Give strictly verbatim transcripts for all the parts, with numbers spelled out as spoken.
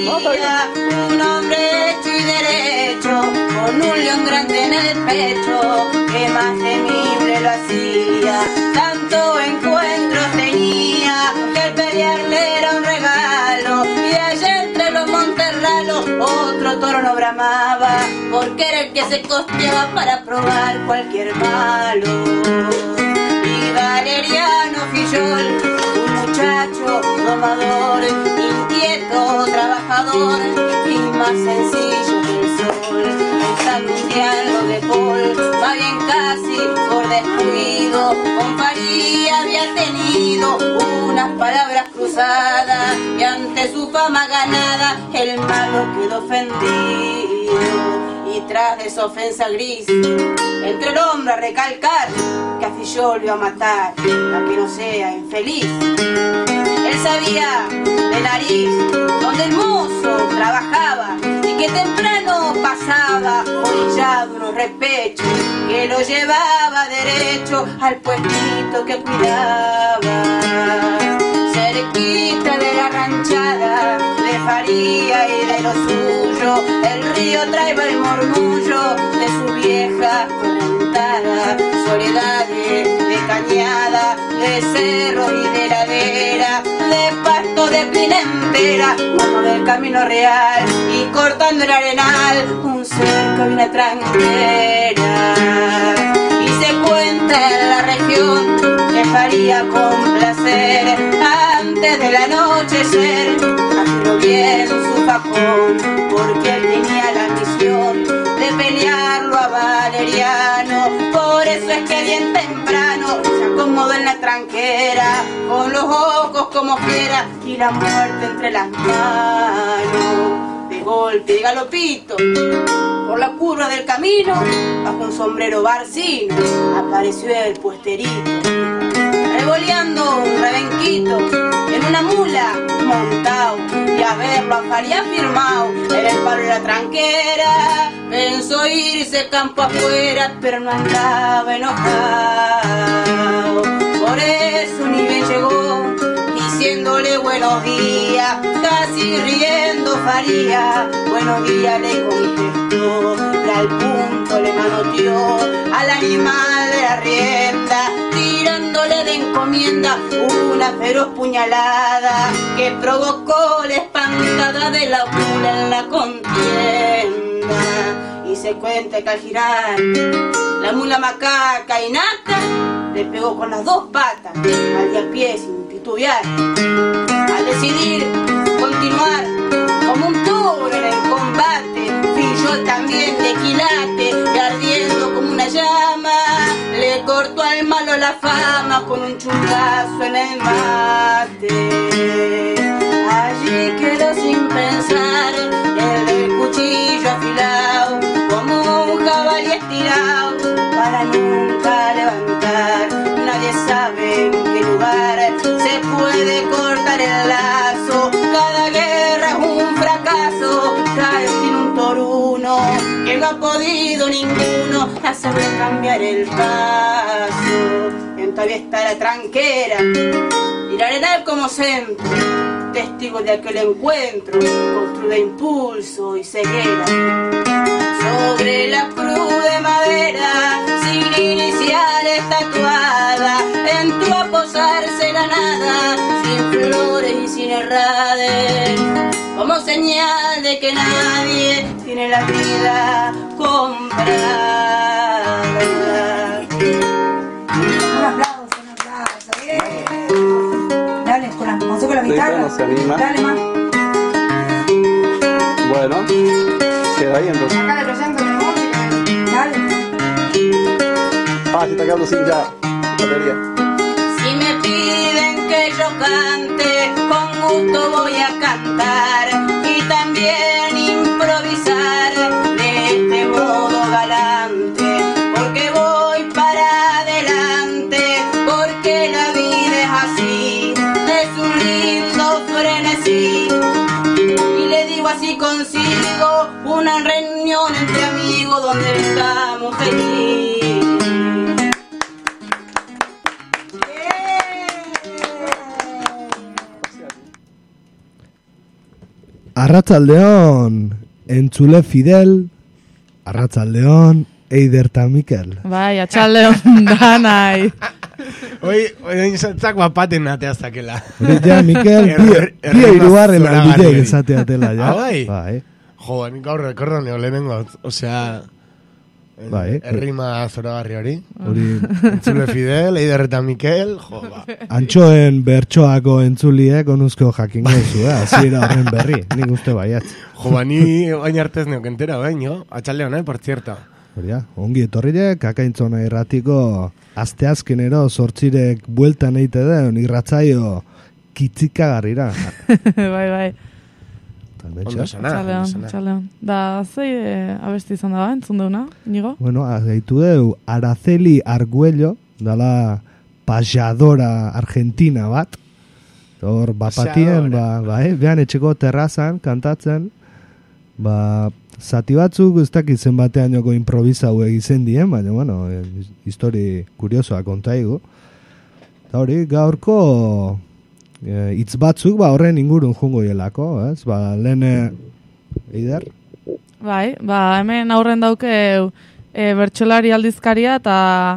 salía un hombre hecho y derecho, con un león grande en el pecho, que más temible lo hacía. Tanto encuentros tenía, que el pelearle era un regalo, y allá entre los monterralos otro toro no bramaba, porque era el que se costeaba para probar cualquier malo. Y Valeriano Fillol, un muchacho domador, inquieto, trabajador y más sencillo que el sol. Pensando un diálogo de Paul, va bien casi por descuido, con Faría había tenido unas palabras cruzadas, y ante su fama ganada el malo quedó ofendido. Y tras de esa ofensa gris, entró el hombre a recalcar que a Fillol lo iba a matar, a que no sea infeliz. Él sabía de nariz donde el mozo trabajaba, y que temprano pasaba orillado unos repechos, que lo llevaba derecho al puestito que cuidaba. Cerquita de la ranchada de Faría y de lo suyo, el río traeba el murmullo de su vieja correntada. Soledades de cañada, de cerro y de ladera, de pasto de pina entera, mano del camino real, y cortando el arenal un cerco y una tranquera. Y se cuenta en la región que Faría con placer, antes del anochecer, hacerlo bien su facón, porque él tenía la misión de pelearlo a Valeriano. Por eso es que bien temprano se acomodó en la tranquera, con los ojos como fiera y la muerte entre las manos. De golpe, de galopito, por la curva del camino, bajo un sombrero barcino, apareció el puesterito, revoleando un rebenquito en una mula montado, y a verlo a Faría firmado en el palo de la tranquera, pensó irse campo afuera, pero no andaba enojado. Por eso ni bien llegó, diciéndole buenos días, casi riendo Faría, buenos días le contestó, y al punto le manoteó al animal de la rienda, tirándole de encomienda una feroz puñalada, que provocó la espantada de la mula en la contienda. Y se cuenta que al girar la mula macaca y naca, le pegó con las dos patas al de a pie sin titubear. Al decidir continuar como un toro en el combate, Fillol también de quilate, y ardiendo como una llama, le cortó al malo la fama con un chungazo en el mate. Allí quedó sin pensar el del cuchillo afilado, como un jabalí estirado para nunca levantar. Nadie sabe en qué lugar se puede cortar el lazo, cada guerra es un fracaso, cae sin un toruno, que no ha podido ninguno hacerle cambiar el paso. En todavía está la tranquera y el arenal como centro, testigo de aquel encuentro, construido de impulso y ceguera. Sobre la cruz de madera, sin iniciales tatuada, entró a posarse la nada, sin flores y sin herrades, como señal de que nadie tiene la vida comprada. Un aplauso, un aplauso, bien. Dale, con la, con la guitarra. No se anima. Dale más. Bueno, queda ahí entonces. Acá le presento la música. Dale. Ah, se está quedando sin ya batería. Si me piden que yo cante, con gusto voy a cantar, y también improvisar de este modo galante, porque voy para adelante, porque la vida es así, es un lindo frenesí. Y le digo así consigo, una reunión entre amigos donde estamos felices. Arratzaldeon, entzule Fidel, arratzaldeon, Eider eta Mikel. Bai, atxaldeon danai. Hoi, hoi inzatzak bapaten ateaztakela. Hori ja, Mikel, bi eirugarren albide egizateatela, ja. Ah, bai? Bai. Jo, nik gaur rekordo neo lehenengo, osea... Bai. Errima zoragarri hori. Hori... Entzule Fidel, Eider eta Mikel, jo, ba. Antxoen bertsoako entzuliek onuzko jakingo zu, eh? Hasiera horren berri, nik uste baiat. Jo, ba, ni bain hartez neok entera, bain, jo? Atxaldeon, eh, por cierto. Hori ongi etorrire, kakaintzona irratiko asteazkenero sortzirek bueltan eite den irratzaio kitzikagarrira. Bai, bai. Ondo sana, Txaleon, ondo sana. txaleon. Da, zei e, abesti izan da, entzun deuna, Inigo? Bueno, azeitu deu, Araceli Arguello, dala payadora argentina bat, hor bapatien, ba, ba, eh, behan etxeko terrazan, kantatzen, ba, zati batzuk, ez dakit zenbateainoko improvisau egizen dien, baina, bueno, eh, histori kuriosoa kontaigu. Eta hori, gaurko hitz batzuk, ba, horren ingurun jungo hielako, ez? Ba, lehen, Eider? Bai, ba, hemen aurren dauke e, bertsolari aldizkaria eta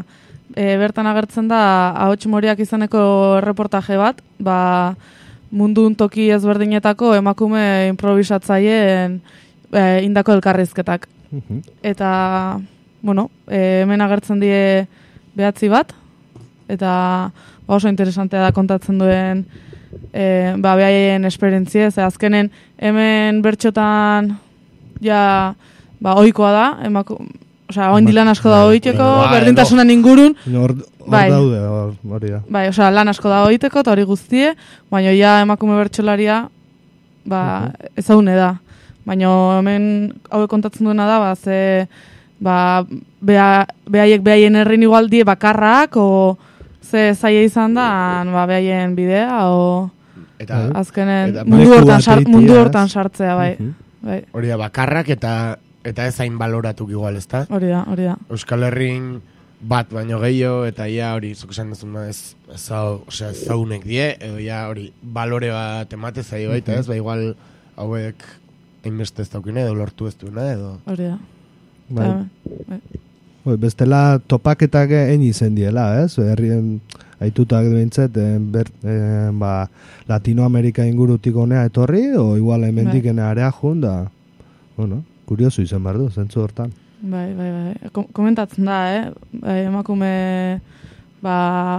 e, bertan agertzen da ahots moriak izaneko reportaje bat, ba, mundun toki ezberdinetako emakume improvisatzaien e, indako elkarrizketak. Uh-huh. Eta, bueno, e, hemen agertzen die behatzi bat, eta ba, oso interesantea da kontatzen duen e, ba, behaien esperientzia, ze azkenen hemen bertxotan ja, ba, oikoa da, emako, osea, oindi lan asko da oiteko, berdintasunan ingurun, Hor bai. daude, hori da. Bai, osea, lan asko da oiteko, eta hori guztie, baina ja emakume bertxolaria, ba, uh-huh. ezagune da. Baina hemen hauek kontatzen duena da, ba, ze, ba, beha, behaiek behaien herrin igual die bakarrak, o ze zaila izan da, ba, behaien bidea, o eta, azkenen eta mundu hortan, leku sar, bat mundu eitiaz. hortan sartzea, bai. Uh-huh. Bai. hori da, bakarrak eta eta ez hain baloratuk igual, ez da? Hori da, hori da. Euskal Herrin bat baino gehiago, eta ia hori, zuk esan duzun ez, ez, hau, osea, ez zaunek die, edo ja hori, balore bat emate zaio baita, ez? Ba, igual, hauek hainbeste ez daukine, edo lortu ez duena, edo... Hori da. Bai. Eta, bai. Bai, bestela topaketak egin izen diela, ez? Herrien aitutak behintzet, eh, ber, eh, ba, Latinoamerika ingurutik honea etorri, o igual hemendik ene area jun, da, bueno, kurioso izan behar du, zentzu hortan. Bai, bai, bai. Kom- komentatzen da, eh? Bai, emakume, ba,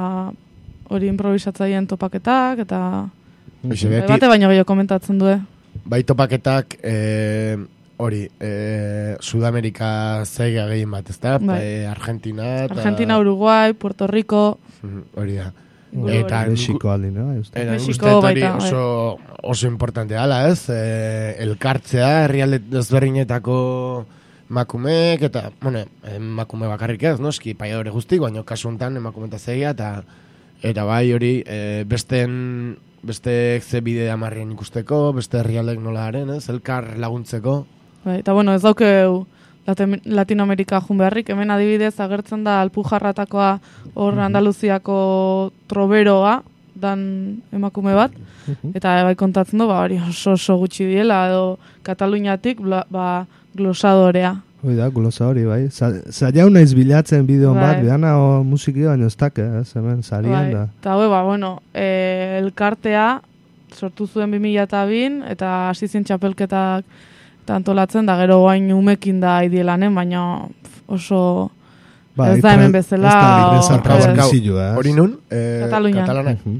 hori improvisatzaien topaketak, eta Hoxe, bai, beti, bate baino gehiago komentatzen du, eh? bai topaketak, eh, hori, eh, Sudamerika zeiga gehien bat, ez da? Bai. Eh, Argentina, eta... Argentina, Uruguay, Puerto Rico, Mhm, hori da. inguru Eta hori. Mexiko aldi, no? Uste. Eta nik Mexiko uste dut hori baita, bai. oso, oso importante dala, ez? E, elkartzea, herrialde desberdinetako emakumeek, eta, bueno, emakume bakarrik ez, noski, paiadore guztik, baina kasu honetan emakume eta zeia, eta, eta bai hori, e, besten, beste ze bide amarrien ikusteko, beste herrialdek nola haren, ez? Elkar laguntzeko. Bai, eta bueno, ez daukeu Latin- Latinoamerika jun beharrik, hemen adibidez agertzen da Alpujarratakoa hor Andaluziako troberoa, dan emakume bat, eta bai kontatzen du, ba, hori oso oso gutxi diela, edo Kataluniatik, bla, ba, glosadorea. Hoi da, gulosa hori, bai. Zaila naiz bilatzen bideon Bai. bat, behana o musiki baino ez dake, ez, hemen, zarien Bai, da. eta hau, ba, bueno, e, elkartea sortu zuen bi mila eta bin, eta hasi zien txapelketak eta antolatzen, da gero guain umekin da idielanen, baina oso Ba, ez da hemen bezala. Ez da o- ingresarka ez. sencillo, ez. Hori nun? E, Katalunian. Katalanak. Mhm.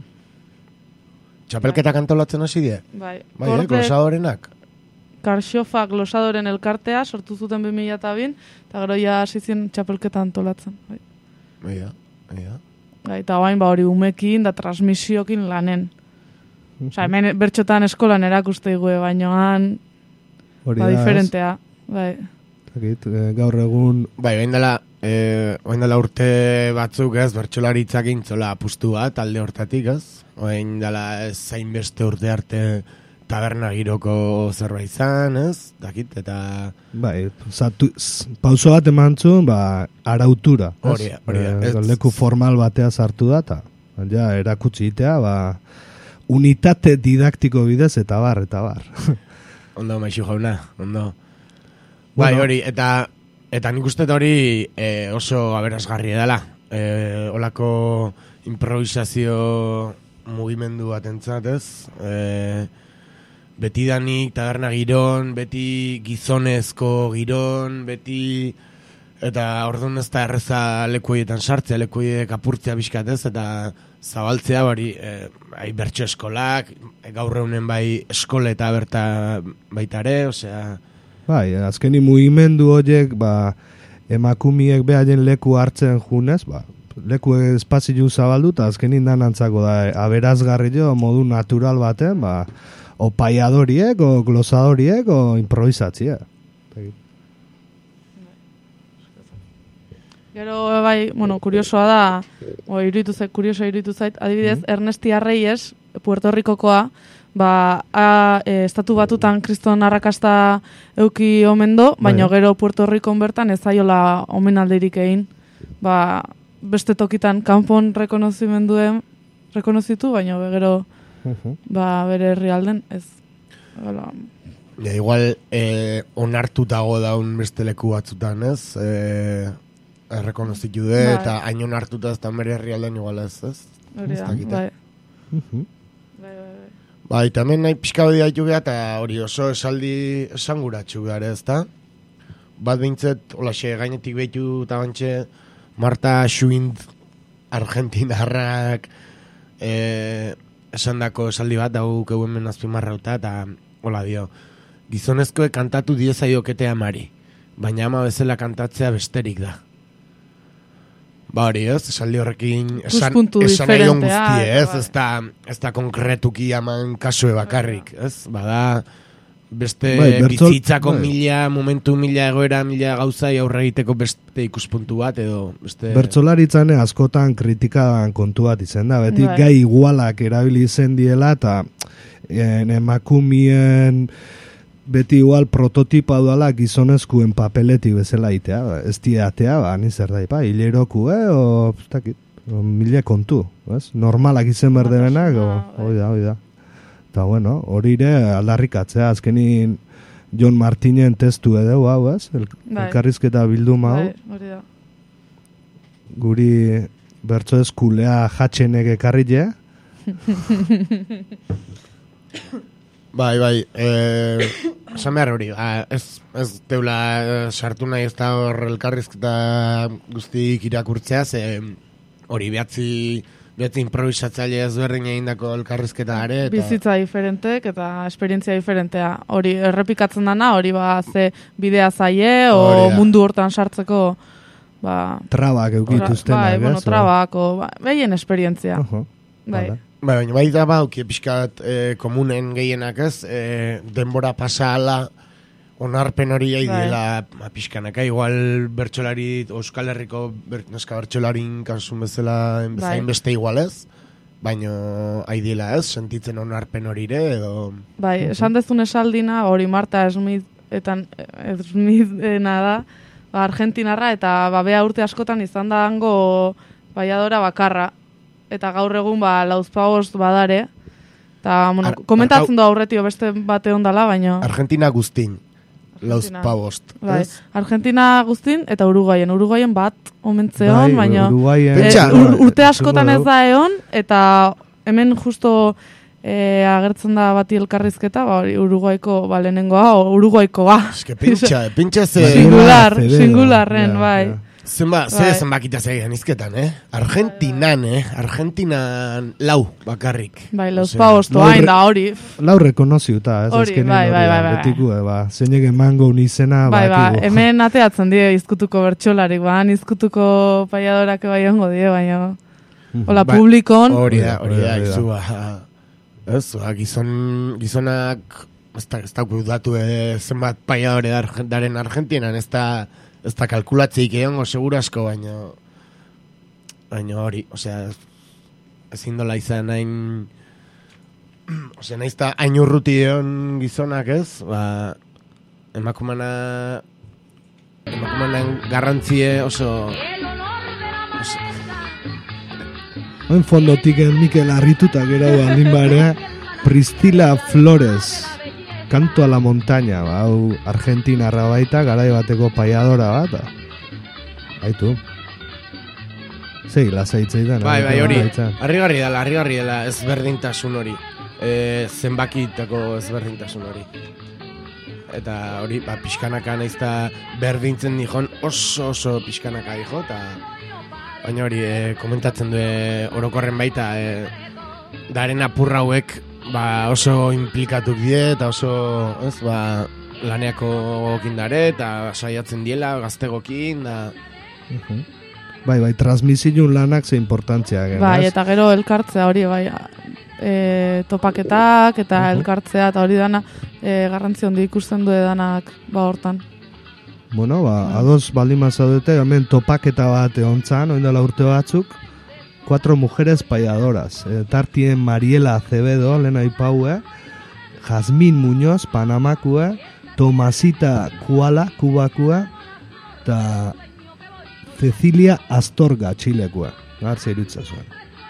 Txapelketak antolatzen hasi die? Bai, Bai, eh, Korte- glosadorenak. Karxofa glosadoren elkartea sortu zuten bi mila eta bin, eta gero ja hasi zien txapelketa antolatzen. Bai. Bai da, bai da. Bai, eta guain ba hori umekin da transmisiokin lanen. Osea, hemen bertxotan eskolan erakuste igue, baina han Hori ba da, ez? diferentea. Bai. Dakit, eh, gaur egun, Bai, bain dela, e, bain dela urte batzuk, ez, bertsolaritzak intzola apustu bat, alde hortatik, ez? Bain dela ez zainbeste urte arte taberna giroko zerbait izan, ez? Dakit, eta... bai, zatu, z, pauso bat eman zuen, ba, arautura. ez? Hori da, hori da, Eh, ez- leku formal batea sartu da, eta ja, erakutsi itea, ba, unitate didaktiko bidez, eta bar, eta bar. ondo Maixu jauna, ondo. Bai, Bueno. hori, eta eta nik uste hori e, oso aberasgarria dela. E, olako improvisazio mugimendu batentzat, ez? E, beti danik taberna giron, beti gizonezko giron, beti... Eta orduan ez da erreza lekuietan sartzea, lekuiek apurtzea bizkatez, eta zabaltzea bari, e, bai, bertso eskolak, gaur egunen bai eskola eta berta baitare, osea... Bai, azkeni mugimendu horiek, ba, emakumiek behaien leku hartzen junez, ba, leku espazio zabaldu, eta azkenin danantzako da, aberazgarri jo, modu natural baten, ba, o paiadoriek, o glosadoriek, o improvisatzia. Gero, bai, bueno, kuriosoa da, o, iruditu zait, kuriosoa iruditu zait, adibidez, mm. Ernesti Arreyes, Puerto Ricokoa, ba, a, e, estatu batutan kriston arrakasta euki omen do, baina gero Puerto Ricon bertan ez zaiola omenaldirik egin. Ba, beste tokitan kanpon rekonozimenduen, rekonozitu, baina gero uh-huh. ba, bere herrialden ez. Hala. Ja, igual, eh, onartutago daun beste leku batzutan, ez? Eh, errekonozitu de, bai. Eta hain onartuta ez da bere herrialden igual ez, ez? Hori da, bai. Uh-huh. Bai, bai, bai. Bai, tamen nahi pixka bedi haitu geha, eta hori oso esaldi esanguratxu behar ez da. Bat bintzet, holaxe, gainetik behitu eta bantxe, Marta Schwind Argentinarrak eh, esandako esaldi bat, hau keuen menazpimarrauta, eta hola dio, gizonezkoek kantatu diezaiokete amari, baina ama bezala kantatzea besterik da. Ba hori ez, esaldi horrekin esan, esan nahi on guztie, ez, ez da, ez da konkretuki aman kasue bakarrik, ez, bada beste bai, bertzol, bizitzako bai. mila, momentu mila egoera, mila gauzai aurre egiteko beste ikuspuntu bat, edo beste... Bertzolaritzan askotan kritikadan kontu bat izen da, beti bai. Gai igualak erabili izen diela, eta emakumien... Beti igual prototipa duala gizonezkuen papeletik bezala itea, ez diatea, ba, nizer da, ba, hileroku, eh, o, takit, o mila kontu, ez? Normalak izen berderenak, hori da, hori da. Eta, bueno, hori ere aldarrikatzea, azkenin John Martinen testu edo, hau, ez? El, elkarrizketa bilduma, hau. Hori da. Guri bertso eskulea jatxenek ekarri je. Bai, bai, eh, esan behar hori, ez, ez teula sartu nahi ez da hor elkarrizketa guztik irakurtzea, ze hori behatzi, behatzi improvisatzaile ezberdin egindako elkarrizketa are. Eta... Bizitza diferentek eta esperientzia diferentea. Hori errepikatzen dana, hori ba ze bidea zaie, o mundu hortan sartzeko... Ba, trabak eukituztenak, bai, bueno, trabak, o, ba, behien esperientzia. Uh-huh. Bai. Bai, baina bai da ba, auki pixkat eh, komunen gehienak ez, eh, denbora pasala onarpen hori gai dela ba, pixkanaka, igual bertsolari, Euskal Herriko ber, neska bertsolarin kasun bezala bezain bai. Beste igual ez, baina aidiela ez, sentitzen onarpen hori ere, edo... Bai, esan dezun esaldina, hori Marta Smith, etan, Smithena da, ba, Argentinarra, eta ba, bea urte askotan izan da hango baiadora bakarra, eta gaur egun ba lauzpabost badare, eta bueno, Ar- komentatzen du aurretio beste bate ondala, baina... Argentina guztin, lauzpabost. Bai, Argentina guztin, eta Uruguayen. Uruguayen bat omentzeon, bai, baina Uruguayen, e, ur, urte askotan ez da eon, eta hemen justo e, agertzen da bati elkarrizketa, ba, Uruguaiko ba, lehenengoa, Uruguaikoa. Eske pintxa, pintxa ze... Singular, singularren, bai. Ja. Zenba, bai. Ze zenbakita zeian izketan, eh? Argentinan, eh? Argentinan lau bakarrik. Bai, lauzpabosto hain da hori. Lau rekonoziuta, ez azkenin bai, bai, bai, bai. Betiku, ba, zeinek emango unizena, bai, ba, ba, hemen ateatzen die izkutuko bertxolarik, ba, izkutuko paiadorak bai hongo die, baina... Hola, ba, publikon... Hori da, hori da, izu, ba... Ez, ba, gizon, gizonak... Ez da, ez da kudatu eh, zenbat paiadore daren Argentinan, ez da... Ez da kalkulatzeik egon, segura asko, baina... Baina hori, osea... Ezin dola izan hain... Osea, nahiz da hain urruti egon gizonak ez, ba... Emakumana... Emakumanan garrantzie oso... oso... Hain fondotik Mikel Arrituta gero aldin bare, Priscila Flores Canto a la montaña, ba, hau Argentinarra baita, garai bateko paiadora bat. Aitu. Sei, lasaitzeidan. Bai, bai, hori, harrigarri dela, harrigarri dela ezberdintasun hori. E, zenbakitako ezberdintasun hori. Eta hori, ba, pixkanaka naizta berdintzen dijon, oso oso pixkanaka dijo, eta baina hori, e, komentatzen du orokorren baita, e, daren apurra hauek ba, oso implikatuk die, eta oso, ez, ba, laneako gokin dare, eta saiatzen diela, gaztegokin, da... Uh-huh. Bai, bai, transmisiun lanak ze importantzia. Bai, eta gero elkartzea hori, bai, e, topaketak eta uh-huh. elkartzea, eta hori dana, e, garrantzi hondi ikusten du danak, ba, hortan. Bueno, ba, ados baldin mazaudete, hemen topaketa bat egontzan, oindala urte batzuk, cuatro mujeres paiadoras. E, tartien Mariela Acevedo, lehen aipaue, Jazmin Muñoz, Panamakue, Tomasita Kuala, Kubakue, eta Cecilia Astorga, Txilekue. Gartze irutza zuen.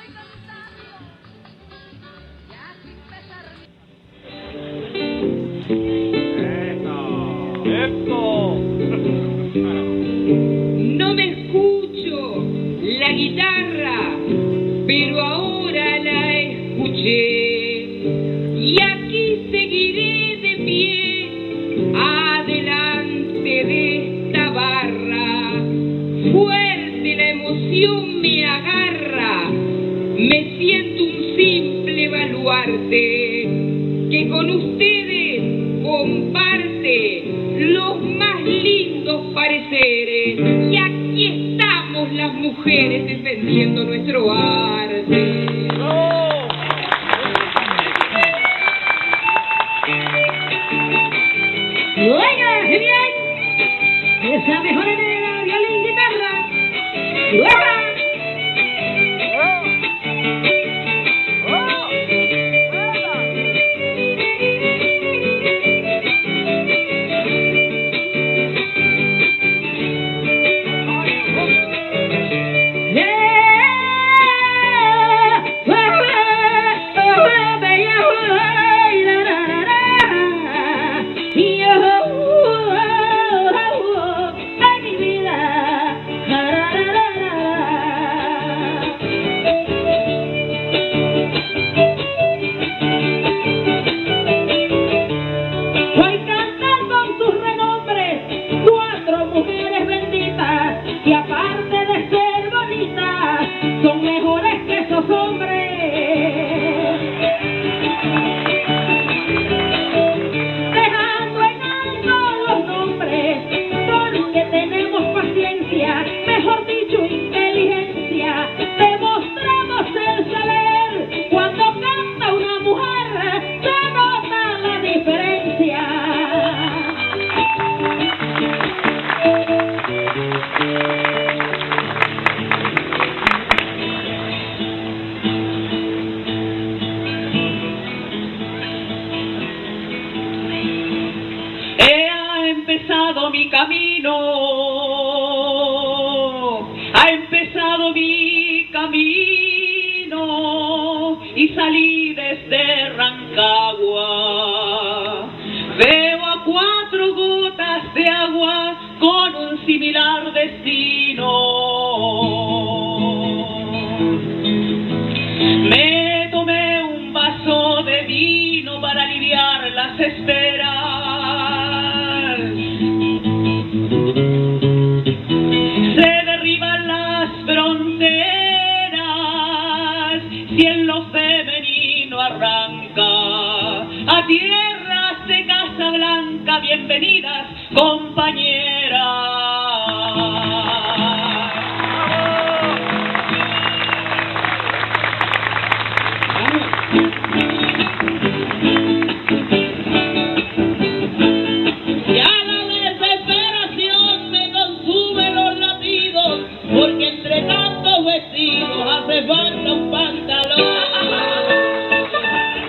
No me escucho la guitarra, pero ahora la escuché. Y aquí seguiré de pie, adelante de esta barra. Fuerte la emoción me agarra, me siento un simple baluarte que con ustedes comparte los más lindos pareceres. Y aquí estamos las mujeres defendiendo nuestro arte. Oiga, genial, esa mejor era violín, guitarra. ¡Uepa!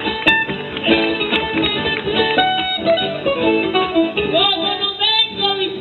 Como no tengo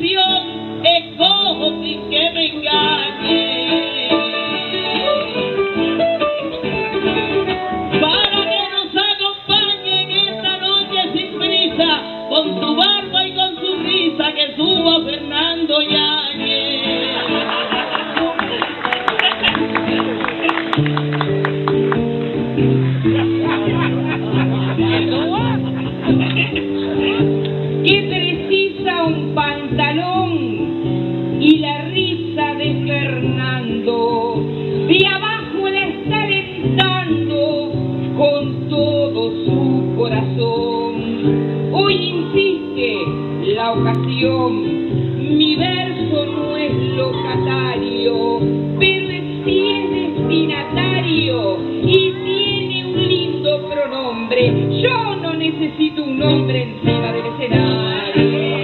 nombre. Yo no necesito un nombre encima del escenario.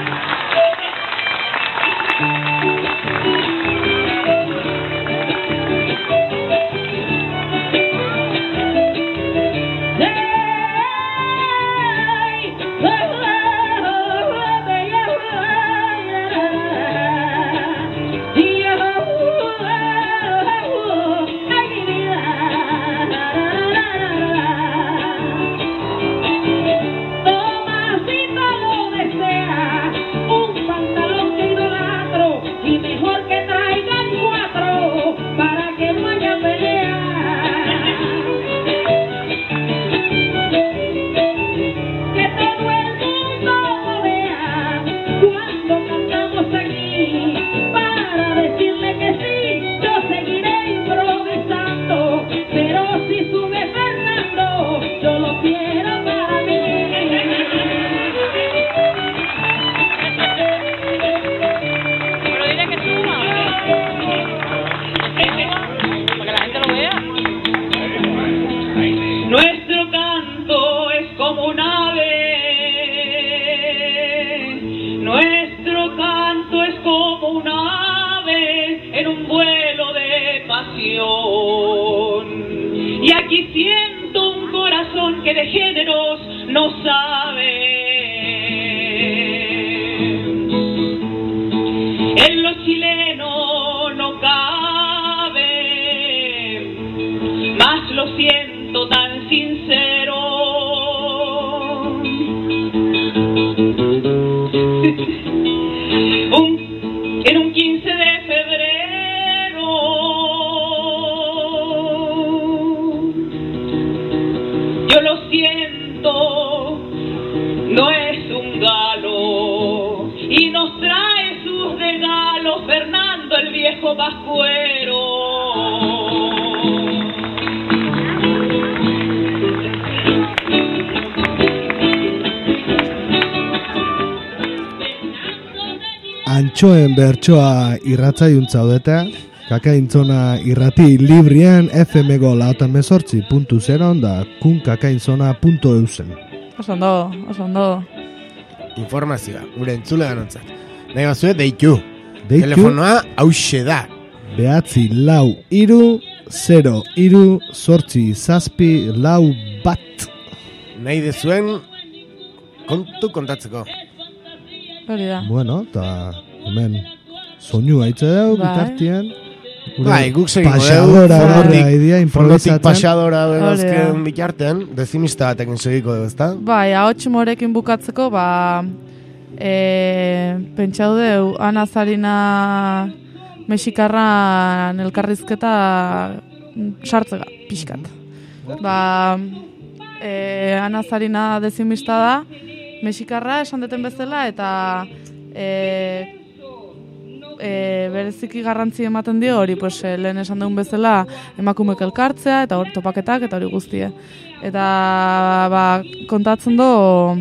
Y aquí siento un corazón que de géneros no sabe. En lo chileno no cabe, más lo siento tan sincero. un, en un quince de febrero yo lo siento, no es un galo, y nos trae sus regalos Fernando el viejo pascuero. Antxoen bertsoa irratzaiun zaudete, kakaintzona irrati librien F M go lauta mesortzi puntu zero da kun kakaintzona puntu eusen. Oso ondo, oso ondo. Informazioa, gure entzule ganontzat. Nahi bazue, deitu. Deitu. Telefonoa hause da. Behatzi lau iru, zero iru, sortzi zazpi lau bat. Nahi dezuen kontu kontatzeko. Hori da. Bueno, eta hemen soinu haitze deu, Bai. bitartien. Bai, guk segingo dugu. Pasadora Fondotik- horra idea Fondotik improvisatzen. pasadora Hori bezken da. bitartean, dezimista batekin segiko dugu, ezta? Bai, ahots morekin bukatzeko, ba, e, pentsau deu, Ana Zarina mexikarran elkarrizketa sartzega, pixkat. Ba, e, Ana Zarina dezimista da, mexikarra esan deten bezala, eta e, e, bereziki garrantzi ematen dio hori, pues, e, lehen esan dugun bezala emakumek elkartzea, eta hori topaketak, eta hori guztie. Eta ba, kontatzen do,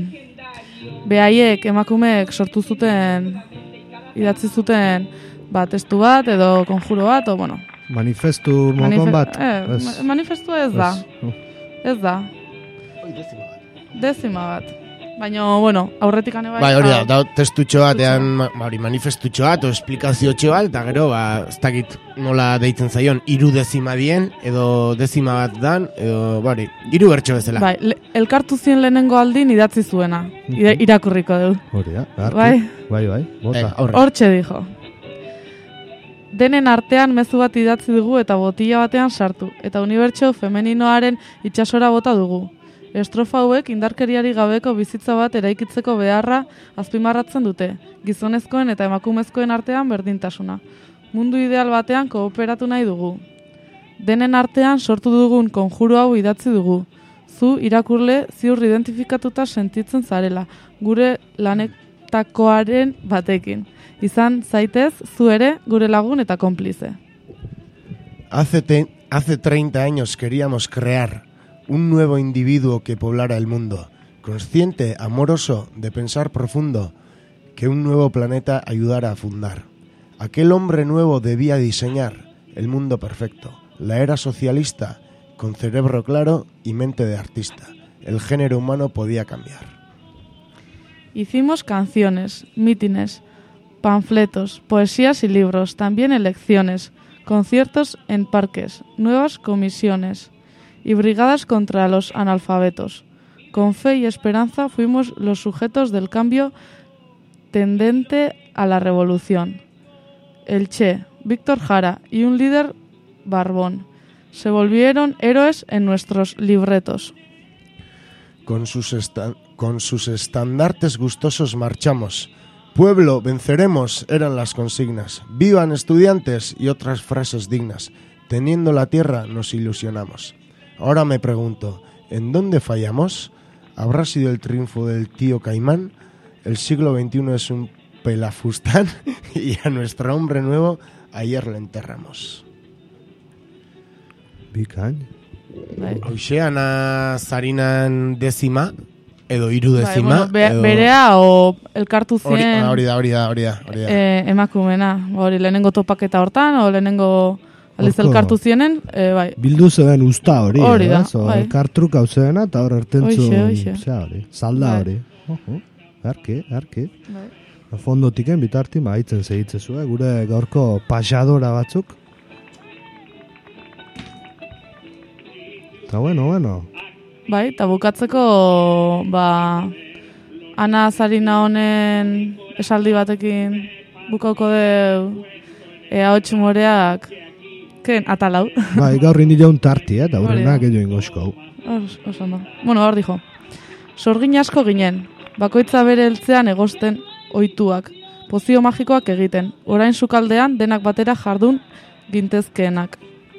behaiek emakumeek sortu zuten, idatzi zuten, ba, testu bat, edo konjuro bat, o, bueno. Manifestu mokon manife- bat. Eh, Ez. ma- manifestua ez da, Ez. ez da, dezima bat. Baina, bueno, aurretik ane bai. Bai, hori da, ah, da testutxo batean, ma- hori manifestutxo bat, o esplikaziotxo bat, eta gero, ba, ez dakit nola deitzen zaion, iru dezima dien, edo dezima bat dan, edo, bari, iru bertxo bezala. Bai, le, elkartu zien lehenengo aldin idatzi zuena, ira, irakurriko du. Hori da, hartu. Bai. Bai, bai, bota. Venga, horre. Hortxe dijo. Denen artean mezu bat idatzi dugu eta botila batean sartu, eta unibertso femeninoaren itsasora bota dugu. Estrofa hauek indarkeriari gabeko bizitza bat eraikitzeko beharra azpimarratzen dute, gizonezkoen eta emakumezkoen artean berdintasuna. Mundu ideal batean kooperatu nahi dugu. Denen artean sortu dugun konjuro hau idatzi dugu. Zu irakurle ziur identifikatuta sentitzen zarela, gure lanetakoaren batekin. Izan zaitez, zu ere gure lagun eta konplize. Hace, te- hace treinta años queríamos crear un nuevo individuo que poblara el mundo, consciente, amoroso, de pensar profundo, que un nuevo planeta ayudara a fundar. Aquel hombre nuevo debía diseñar el mundo perfecto, la era socialista, con cerebro claro y mente de artista. el género humano podía cambiar. Hicimos canciones, mítines, panfletos, poesías y libros, también elecciones, conciertos en parques, nuevas comisiones y brigadas contra los analfabetos. Con fe y esperanza fuimos los sujetos del cambio tendente a la revolución. El Che, Víctor Jara y un líder barbón se volvieron héroes en nuestros libretos. Con sus, esta- con sus estandartes gustosos marchamos. Pueblo, venceremos, eran las consignas. Vivan estudiantes y otras frases dignas. Teniendo la tierra nos ilusionamos. Ahora me pregunto, ¿en dónde fallamos? ¿Habrá sido el triunfo del tío Caimán? El siglo veintiuno es un pelafustán y a nuestro hombre nuevo ayer le enterramos. Bikain. Bai. Hoxe, Ana Zarinan dezima, edo hiru Bai, dezima. bueno, be- edo... berea o elkartu Hori, zien ah, hori da, hori da, hori da. Hori da. eh, emakumena. Hori lehenengo topaketa hortan, o lehenengo aliz Horko. elkartu zienen, eh, bai. Bildu zeben usta hori, Hori da, ez? O, bai. Elkartruk hau zena, eta hor ertentzu, Hoxe, hoxe. zea hori, salda Bai. hori. Ojo, arki, arki. Bai. Fondotiken bitarti maitzen segitzezue, gure gaurko pasadora batzuk. Eta bueno, bueno. Bai, eta bukatzeko, ba, Ana Zarina honen esaldi batekin bukauko deu e, ahots moreak ken atalau. Bai, gaur indi jaun tarti, eh, eta Hori hurrenak da. edo ingosko. Os- Oso ondo. Bueno, hor dijo. Sorgin asko ginen, bakoitza bere heltzean egosten ohituak, pozio magikoak egiten, orain sukaldean denak batera jardun gintezkeenak.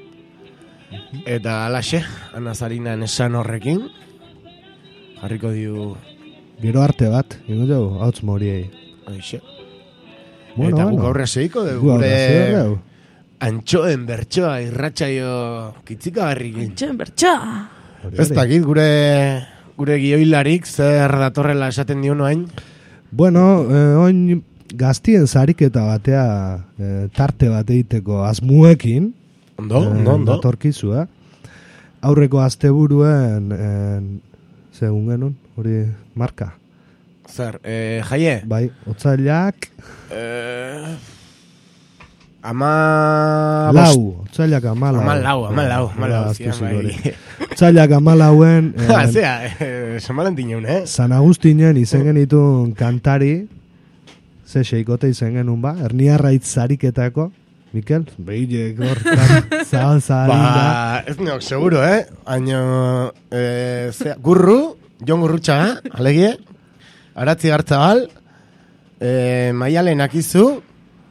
Eta alaxe, Ana Zarinan esan horrekin, jarriko diu, Gero arte bat, ingo jau, hauts moriei. aixe. Bueno, Eta bueno. guk aurre segiko dugu Gu aurre gure zerreu. antxoen bertsoa irratsaio kitzika berrikin. Txen bertxa! Hori, Ez hori. dakit gure gure gioilarik zer datorrela esaten dio noain. Bueno, eh, oin gaztien zariketa batea eh, tarte bat egiteko asmuekin, Ondo, ondo, ondo. datorkizu, eh? Aurreko asteburuen eh, segun genuen, hori marka. Zer, eh, jaie? Bai, otzailak Eh, ama... lau, otzailak amalau. Ama lau, ama lau, ama lau. Hola, zian, aztu bai. zigori. Otzailak amalauen Ah, eh, zea, eh, San Valentinen, eh? San Agustinen izen genitun kantari, ze xeikote izen genuen ba, erniarraitz zariketako, Mikel, behilek hor, zahal zahalin da. Ba, ez neok, seguro, eh? Aino, eh, zea, gurru, Jon Gurrutxaga, alegie, Aratzi Gartzabal, eh, Maialen Akizu,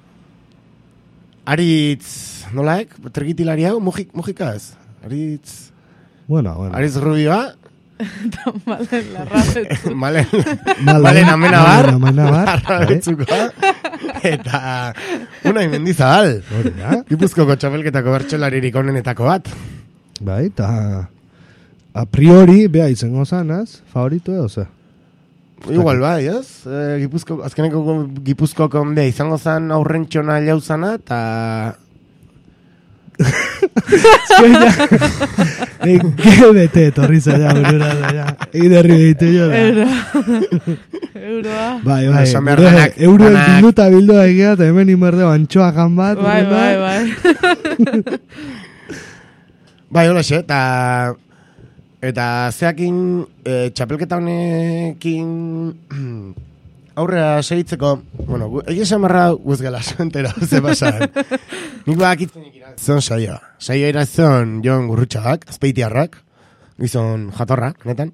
Aritz, nolaek, tergitilari hau, mujik, mujika ez? Aritz, Bueno, bueno. Aritz Rubioa, Eta malen larrapetu. Malen, Malen- Malen Amenabar, Malen Amenabar, bai. Larrabetzukoa, eta Unai Mendizabal, Hori da, Gipuzkoko txapelketako bertsolaririk onenetako bat. bai, eta a priori, beha izango zanaz, favorito edo ze? Igual bai, ez? E, Gipuzko, azkeneko Gipuzkoko onde izango zen aurrentxona jauzana, eta... Zuena, ege bete etorri zaila, burura zaila, iderri behitu jo da. Euro. Euroa. Bai, bai, Esan behar gure danak- euroen danak- minuta bildu da egia, eta hemen inberde antxoa gan bat. Bai, horrela. bai, bai. Bai, hola xe, eta... Eta zeakin, e, txapelketa honekin aurrera segitzeko, bueno, gu- egia esan barra guzgela zuentera, ze pasan. Nik badakitzen iratzen saioa. Saioa iratzen Jon Gurrutxagak, azpeitiarrak, gizon jatorra, netan.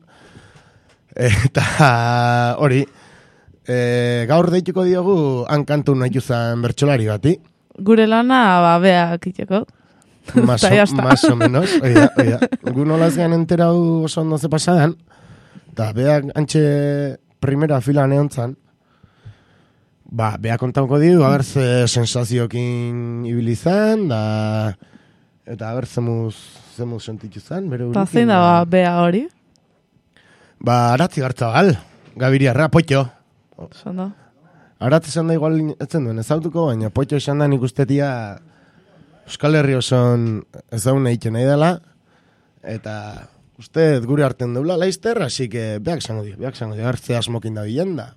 Eta hori, e, gaur deituko diogu hankantu nahi juzan bertsolari bati. Gure lana, ba, beak iteko. Más Eta o, ya está. más o menos, oida, oida. Gu nolaz gehan enterau oso ondo ze pasadan, eta beak antxe primera fila neontzan, ba, beak kontauko diu, haber ze sensaziokin ibilizan, da, eta haber zemuz, zemuz sentitu zan, bere Eta burukin, zein da, ba, bea hori? Ba, Aratzi Gartzabal, Gabiriarra, potxo. Zondo. Aratzi esan da igual etzen duen ezautuko, baina potxo esan da nik ustetia Euskal Herri oson ezagun egiten nahi dela, eta uste gure arten deula laizter, así que beak zango dio, beak zango dio, hartzea asmokin da bilenda.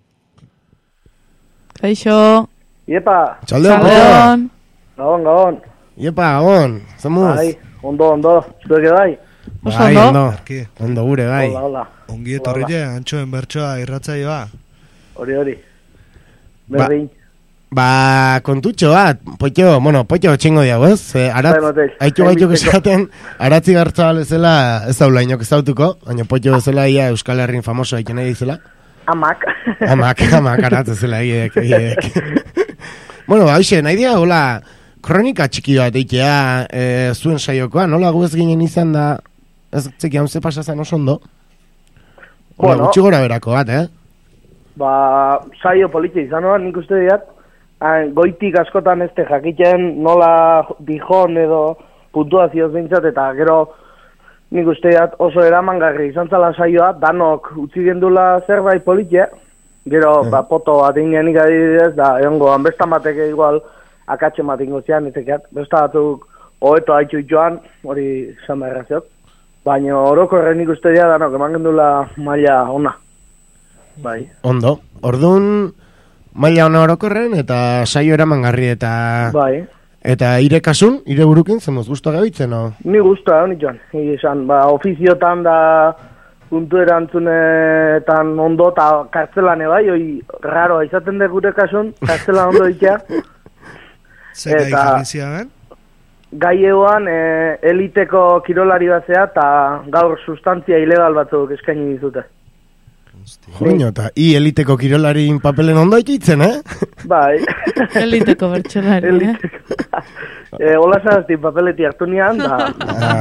Kaixo. Iepa, Txaldeon, Saldeon. gabon, gabon. Iepa, gabon, zamuz? Bai, ondo, ondo, zuek bai. Oso Bai, ondo. ondo, Arki. ondo gure, bai. Hola, hola. Ongi etorrile, antxoen bertsoa irratzaioa. Hori, hori. Berdin. Ba, kontutxo bat, potxo, bueno, potxo txingo diago, ez? E, aratz, Bai, motel. haitu Bai, gaituk misteko. esaten, aratzi gartzabal ezela, ez daula inok ezautuko, baina potxo ezela ia Euskal Herrin famoso haitu nahi dizela. Amak. Amak, amak, aratz ezela, iek, iek. Bueno, ba, hoxe, nahi dia, hola, kronika txiki bat eitea e, zuen saiokoa, nola gu ez ginen izan da, ez txeki hau ze pasazan oso ondo? Hola, Bueno. gutxi gora berako bat, eh? Ba, saio politxe izan noa, nik uste diat, hain, goitik askotan ez te jakiten nola dijon edo puntuazioz bintzat, eta gero nik uste diat oso eramangarri izan zala saioa, danok utzi gendula zerbait politxe, gero ba, poto bat ingen adibidez, da egongo hanbestan bateke igual akatxe bat ingo zian, etekeat, besta batzuk hoeto haitxu joan, hori izan behar ziot, baina orokorren nik uste diat danok eman gendula maila ona. Bai. Ondo, orduan maila ona orokorren eta saio eramangarri eta Bai. eta ire kasun, ire burukin, zemuz guztua gabitzen, no? Ni guztua, honi joan. Izan, ba, ofiziotan da puntu erantzunetan ondo eta kartzelane bai, oi, raroa izaten de gure kasun, kartzelan ondo ditea. Zer gai Eta- jarri ziagen? Gai euan, e, eliteko kirolari batzea eta gaur sustantzia ilegal batzuk eskaini dizute. Joño, eta i eliteko kirolarin papelen ondo ikitzen, eh? Bai. Eliteko bertsolari, eh? Eliteko. e, Ola zazti papeleti hartu nian, da,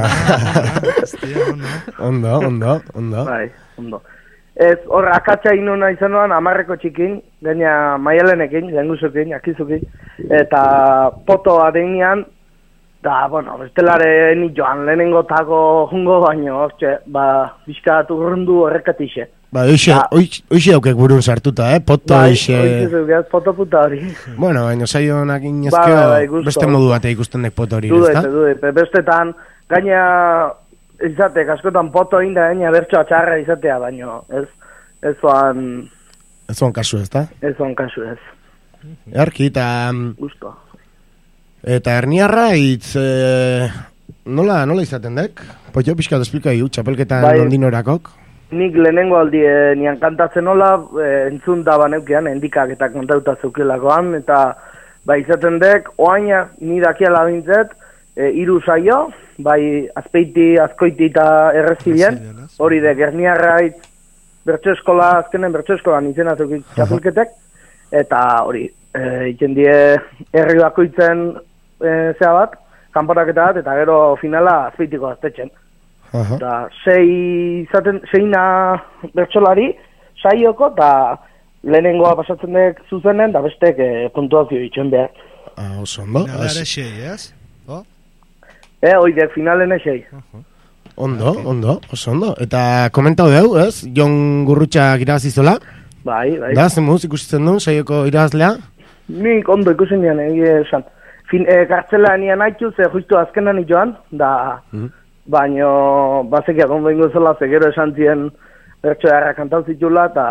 Hostia, ona. Ondo, ondo, ondo. bai, ondo. Ez, hor, akatsa inuna izanoan, amarreko txikin, gaina maialenekin, lenguzukin, akizukin, eta poto adeinean, da, bueno, bestelare ni joan, lehenengo tako jungo baino, hortxe, ba, bizkatu urrundu horrekatixe. Ba, oixe, Ba. oixe, oixe haukek burun sartuta, eh? Poto Bai, oixe... oixe zeugaz, poto puta hori. Bueno, baina saio honak Bai, inezkeo bai, bai, gusto. beste modu bate ikusten dek poto hori, Dudete, ezta? dudete, bestetan, gaina, izatek, askotan poto inda, gaina bertsoa txarra izatea, baino, ez, ez zoan, Ez zuen kasu, ezta? ez zoan kasu ez, Earki, eta... gusto. Eta herniarra hitz... E, nola, nola izaten dek? Potxo pixka esplika iu, txapelketan Bai. ondinorakok. Nik lehenengo aldi e, nian kantatzen hola, e, entzun da baneukean, endikak eta kontauta zeukelakoan, eta ba izaten dek, oaina ni dakiala bintzet, e, hiru saio, bai azpeiti, azkoiti eta errezilen, Errezilen, ez? hori dek, erniarrait, bertso eskola, azkenen bertso eskolan izena zeukik txapelketek, eta hori, e, iten die herri bakoitzen e, zea bat, kanporaketa bat, eta gero finala azpeitiko aztetzen. Aha. Da, sei izaten, seina bertsolari, saioko, eta lehenengoa pasatzen dek zuzenen, da bestek e, puntuazio itxen behar. Ah, oso ondo. Finala Az- ere xei, ez? Oh? E, oide, finalen esei. Ondo, ondo, oso ondo. Eta komentau deu, ez? Jon Gurrutxak irabazizola. Bai, bai. Da, zemuz ikusten duen, saioko irabazlea. Nik ondo ikusen nian, egia esan. Fin, e, kartzela nian haitu, ze justu azkenan joan, da, Mhm. baino, bazekiak ondo ingo zela, ze gero esan zien bertso jarra kantau zitula, eta,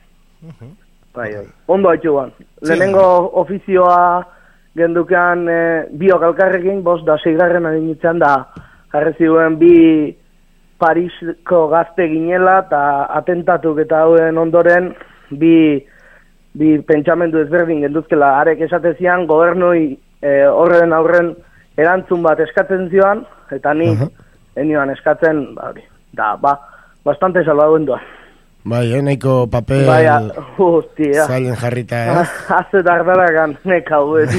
bai, bai. Ondo haitu guan. Lehenengo ofizioa gendukean e, biok alkarrekin, bost da seigarren adinitzen, da, jarri ziren bi Parisko gazte ginela, eta atentatuk eta hauen ondoren, bi bi pentsamendu ezberdin genduzkela arek esatezian gobernui e, horren aurren erantzun bat eskatzen zioan, eta ni Aha. enioan eskatzen, ba, hori, da, ba, bastante salbauen doan. Bai, eh, nahiko papel Baina, hostia, zailen jarrita, eh? haze dardaragan, neka hueti.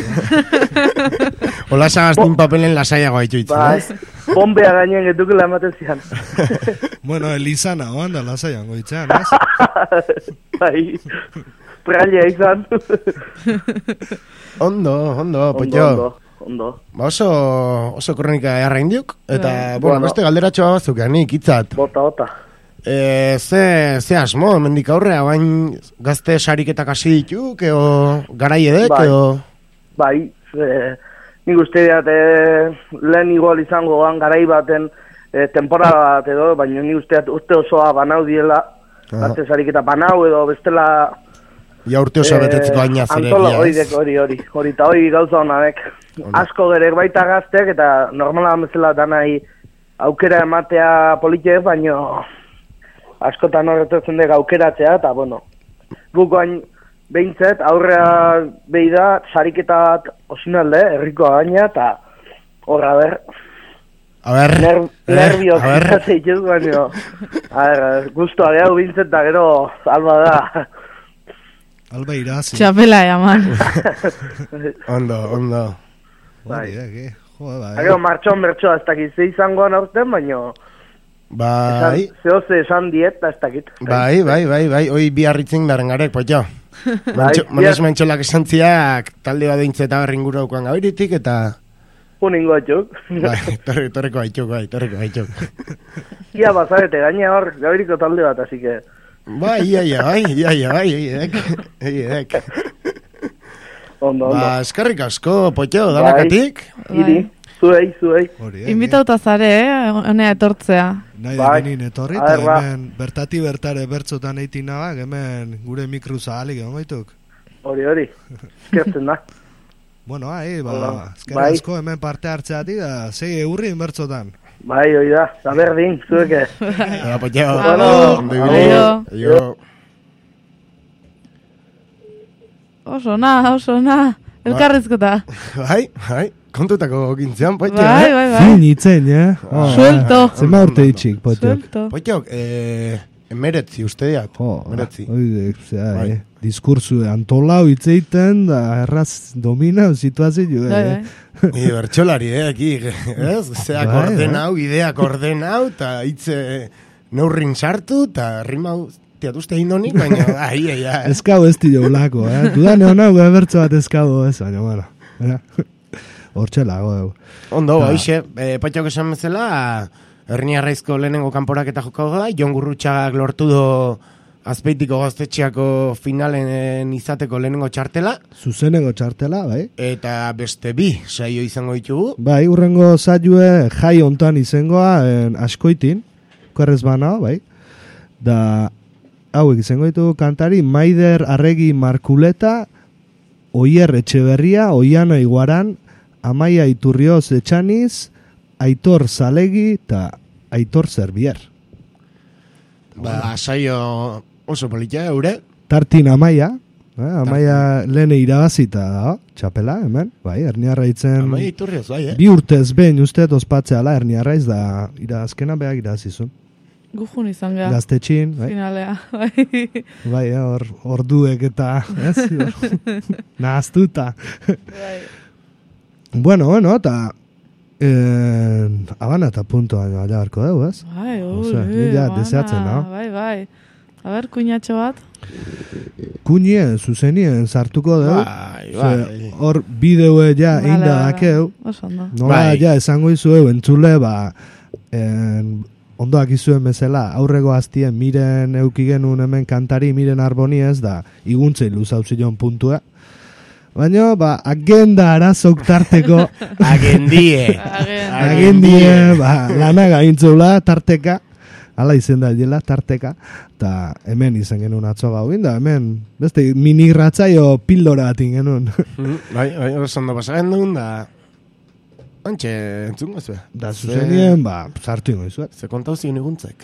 Ola sagaztin papelen lasaiago haitu itzen, Bai, ez? bombea gainen getukela ematen zian. Bueno, Elizana, oan da lasaian goitzean, ez? Bai, pralia izan. Ondo, ondo, Ondo, potxo. ondo, ondo. Ba oso, oso kronika jarra indiuk, eta, Bai. bueno, Bueno. beste galderatxoa bazukean, nik itzat. Bota, bota. E, ze, ze asmo, mendik aurrea, bain gazte sariketak hasi dituk, eo garaiedek, Bai. eo... Bai, e, nik uste dut e, lehen igual izango gan garai baten e, temporada bat edo, baina ni usteat urte osoa banau diela, arte sariketa banau edo bestela... Ja urte osoa betetzeko aina zere Antolo, hori dek, hori, hori, hori, eta hori gauza honanek. Asko gerek baita gazteak, eta normala bezala danai aukera ematea politek, baina askotan horretzen dek aukeratzea, eta bueno, guk hain behintzet, aurrea behi da, sariketa bat osinalde, herrikoa gaina, eta horra ber, A ber, Ner, eh, nervios, a ber. zeituz, baina, a ber, guztua gehiago bintzet, eta gero, alba da. Alba irazi. Txapela eman. Ondo, ondo. Hori, eh, que, joder, bai. Gero, martxon bertsoa ez dakit ze izangoan aurten, baina, Bai, zehoze esan diet, ez dakit. bai, bai, bai, bai, hoi bi harritzen daren garek, potxo. Manes mentxolak esan ziak, talde bat dintzeta berringura dukan gabiritik, eta... Uningo atxuk. Bai, torre, torreko haitxuk, bai, torreko haitxuk. Ia bazarete, gaina hor, gabiriko talde bat, así que... Bai, ia, ia, bai, ia, ia, bai, eiek, eiek. Ondo, ondo. Ba, eskerrik asko, potxo, danakatik. Iri, zuei, zuei. Hori, eh, Invitauta zare, eh, honea etortzea. Nahi Bai. genin etorri, A eta ver, ba. hemen bertati bertare bertzotan eitin nabak, hemen gure mikru zahalik egon baituk. Hori, hori. Eskertzen da. Bueno, ahi, ba, Hola. ezker Bai. asko hemen parte hartzeatik, da, sei eurri bertzotan. Bai, hori da. Da berdin, zueke. Ba, potxo. Agur. Ondo ibili. Aio. Aio. Oso na, oso na. Elkarrizketa. Bai, bai, kontutako gintzean, potxo, Bai, eh? bai, bai. Fin itzen, eh? Oh, Suelto. eh, Zema urte itxik, potxok. Suelto. Potxo, eh, emeretzi, uste diat, Jo, emeretzi. hori, zera, Bai. eh? Diskursu antolau itzeiten, da erraz domina situazio, Bai, eh? bai. I bertxolari, eh, aquí, ez? Zeak Bai, ordenau, ideak ordenau, eta hitze neurrin sartu, eta rima teatuzte indonik, baina, ai, ai, ai. Eskau ez dio ulako, eh? Dudan egon hau, bertzo bat eskau ez, baina, bueno. eh? Hortxelago, dugu. Ondo, Ta- hoxe, eh, potxok esan bezala, Herniarraizko lehenengo kanporaketa jokau da, Jon Gurrutxagak lortu do Azpeitiko gaztetxeako finalen izateko lehenengo txartela, Zuzeneko txartela, bai? eta beste bi saio izango ditugu. Bai, urrengo zaiue jai hontan izengoa en, askoitin, korrez banao, bai? Da, hauek izango ditugu kantari, Maider Arregi Markuleta, Oier Etxeberria, Oiana Iguaran, Amaia Iturrioz Etxaniz, Aitor Zalegi eta Aitor Zerbier. Ba, saio oso politia, eure. Tartin Amaia, eh? Amaia lehen irabazita da, txapela, hemen, bai, Herniarraitzen... Amaia Iturrioz, bai, eh? Bi urtez behin uste ospatzeala Herniarraiz da irazkena behak irazizun. Gujun izan geha. Gaztetxin, bai, Finalea. Bai. bai, eh, hor orduek eta, ez, nahaztuta. Bai. Bueno, bueno, eta eh, abana eta punto baino ala barko dugu, ez? Bai, Osea, ui, ni ja bana. deseatzen, no? Bai, bai. A ber, kuñatxo bat. Kuñien, zuzenien sartuko dugu. Bai, Ze, bai. hor bideue ja Bale, inda bale. dakeu. Oso ondo. Nola Bai. ja esango izueu entzule, ba, en, ondoak izuen bezala, aurrego aztien miren euki genuen hemen kantari, miren arboni ez da, iguntzei luzauzion puntua. Baina, ba, agenda arazok tarteko, Agendie. Agen. agendie, ba, lana gaintzeula tarteka, ala izen da dela tarteka, eta hemen izan genuen atzo gau da hemen, beste, minigratzaio pildora batin genuen. Mm, Bai, bai, oso ondo pasagen duen, da... Antxe, entzungo zue. Da zuzenien, ba, sartu ingo izuet. Ze kontau zion eguntzek.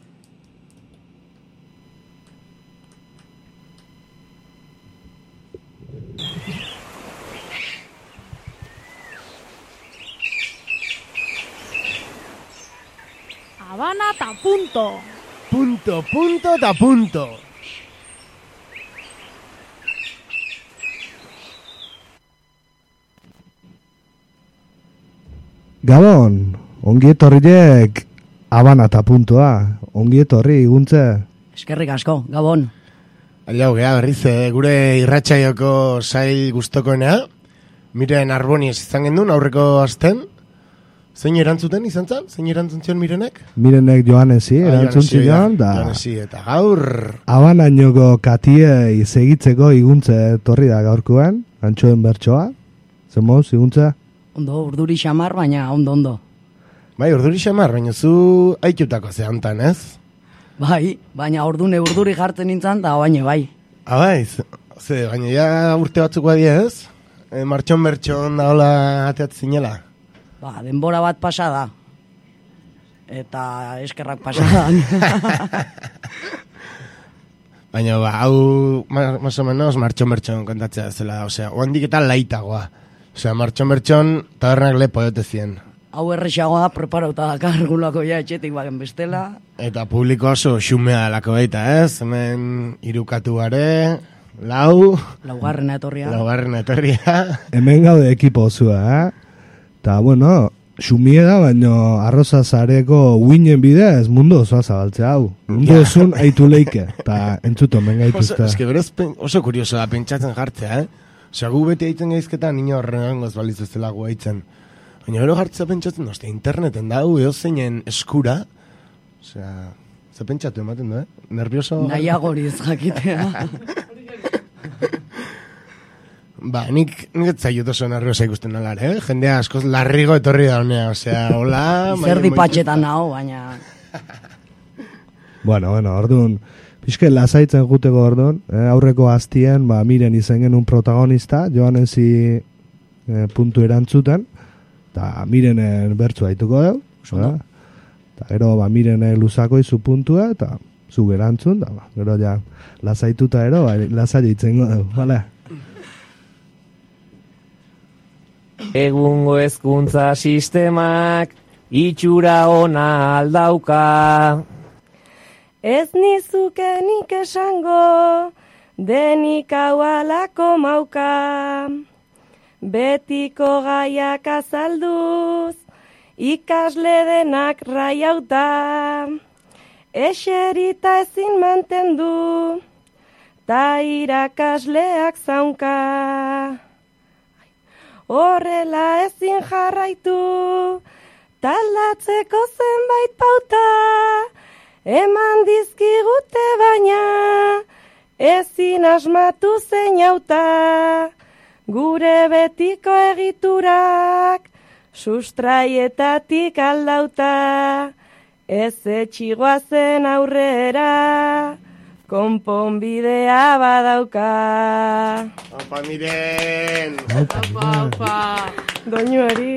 Habana ta punto. Punto, punto, ta punto. Gabon, ongi etorriek abana eta puntua, ongi etorri iguntze. Eskerrik asko, Gabon. Alau, gea berriz, eh, gure irratxaioko sail gustokoenea. Miren Arboniez izan gendun, aurreko asten. Zein erantzuten izan zan? Zein erantzun zion Mirenek? Mirenek Joanesi, Ah, erantzun Joanesi, zion, da Joanesi, eta gaur... abanainoko katiei segitzeko iguntze etorri da gaurkoan, antxoen bertsoa. Zemoz, iguntze? Ondo, urduri xamar, baina ondo, ondo. Bai, urduri xamar, baina zu haitutako zehantan, ez? Bai, baina ordune urduri jartzen nintzen, da baina bai. Ah, bai, ze, ze, baina ja urte batzuk badia, ez? E, martxon bertxon da hola ateat zinela. Ba, denbora bat pasada. Eta eskerrak pasadan. Baina, ba, hau, más o menos, martxon bertxon kontatzea zela, osea, oandik eta laitagoa. Osea, martxon bertxon, tabernak lepo jote zien. Hau errexagoa preparauta dakar gulako ja etxetik bagen bestela. Eta publiko oso xumea dalako baita, ez? Hemen irukatu bare, lau... Laugarrena etorria. Laugarrena etorria. Hemen gaude ekipo osua, eh? Ta, bueno, xumie da, baino arroza zareko winen bidez mundu osoa zabaltzea hau. Mundu osun aitu leike, eta entzuto men gaituzte. Oso, eske beroz, oso kurioso da pentsatzen jartzea, eh? Osea, gu beti aitzen gaizketan, nino horren goz baliz ez dela gu aitzen. Baina bero jartzea pentsatzen, oste, interneten da, hu, zeinen eskura. Osea, ze pentsatu ematen du, eh? Nervioso? Nahiagoriz jakitea. Ba, nik, nik ez zaiut oso nerviosa ikusten alare, eh? Jendea askoz larrigo etorri da honea, osea, hola... Zerdi patxetan naho, baina... Bueno, bueno, orduan, pixke lasaitzen guteko orduan, eh, aurreko hastien, ba, miren izen genuen protagonista, joan ezi eh, puntu erantzuten, eta mirenen bertzu haituko dugu, eh? Eta gero, ba, mirene luzako izu puntua, eta zu gerantzun, da, ba, gero ja, lasaituta ero, ba, lasai itzengo dugu, bale? Egungo hezkuntza sistemak itxura ona aldauka. Ez nizukenik esango, denik hau alako mauka. Betiko gaiak azalduz, ikasle denak raiauta. Eserita ezin mantendu, ta irakasleak zaunka. Horrela ezin jarraitu, taldatzeko zenbait pauta, eman dizkigute baina, ezin asmatu zeinauta, gure betiko egiturak, sustraietatik aldauta, ez etxigoazen aurrera, konponbidea badauka. Opa, miren! Opa, opa! Doinu hori.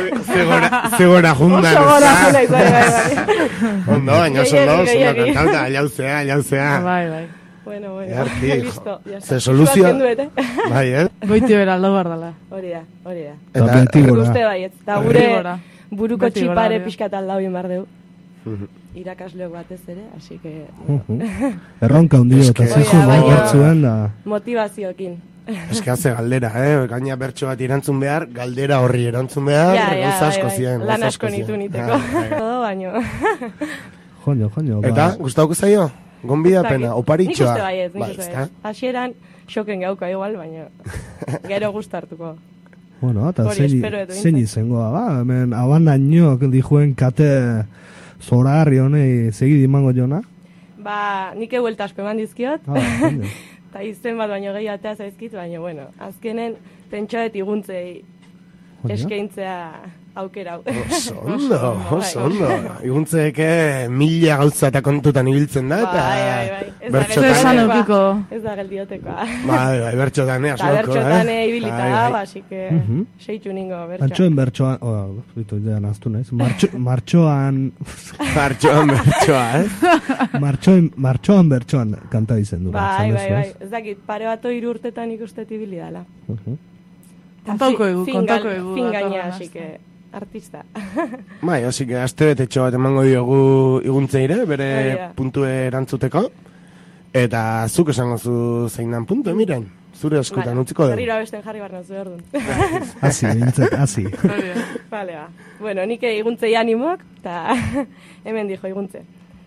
Zegora jundan, oso gora juna izan, bai, bai. Ondo, baina oso ondo, oso kantauta, alauzea, alauzea. Bai, bai. Bueno, bueno, Jarti, listo. Ze soluzio... Bai, eh? Goiti bera, aldo bardala. Hori da, hori da. Eta beti gora. Uste baiet, eta gure buruko txipare pixkat aldau inbar deu. Irakasleok batez ere, así que... Erronka hundio, eta zezu bertzuen da... Motivaziokin. Ez que hace galdera, eh? Gaina bertso bat irantzun behar, galdera horri erantzun behar, gauza asko zien. Lan asko nitu niteko. Todo baino. Joño, joño. Eta, gustauko zaio? Gonbida pena, oparitxoa. Nik uste baiet, nik uste baiet. Hasieran xoken gauka igual, baina gero gustartuko. Bueno, eta zein izangoa, ba, hemen abanainok dijuen kate zoragarri honei segidi imango jona? Ba, nik eguelta asko eman dizkiot, eta izen bat baino gehi atea zaizkit, baina, bueno, azkenen pentsaet iguntzei eskaintzea aukera hau. Oso ondo, oso ondo. Iguntzeeke mila gauza eta kontutan ibiltzen da, eta bertxotan... Ez da geldiotekoa. Bai, bai, bertxotan, eh, asmoko, eh? Bertxotan ibilita da, así que seitu ningo bertxoa. Antxoen bertxoan, oh, bitu, ja naztu naiz, martxoan... Martxoan bertxoa, eh? Martxoan, martxoan bertxoan kanta izen dura. Bai, bai, bai, ez dakit, pare bato hiru urtetan ikustet ibili dala. Kontauko egu, kontauko egu. Fin gaina, así que... Artista. Bai, hasi que aste betetxo bat emango diogu iguntzeire, bere puntu erantzuteko. Eta zuk esango zu zeinan puntu, miren. Zure eskutan utziko dugu. Berriro abesten jarri barna zu orduan. Hasi, bintzat, hasi. Vale, ba. Bueno, nik iguntzei animok, eta hemen dijo iguntze.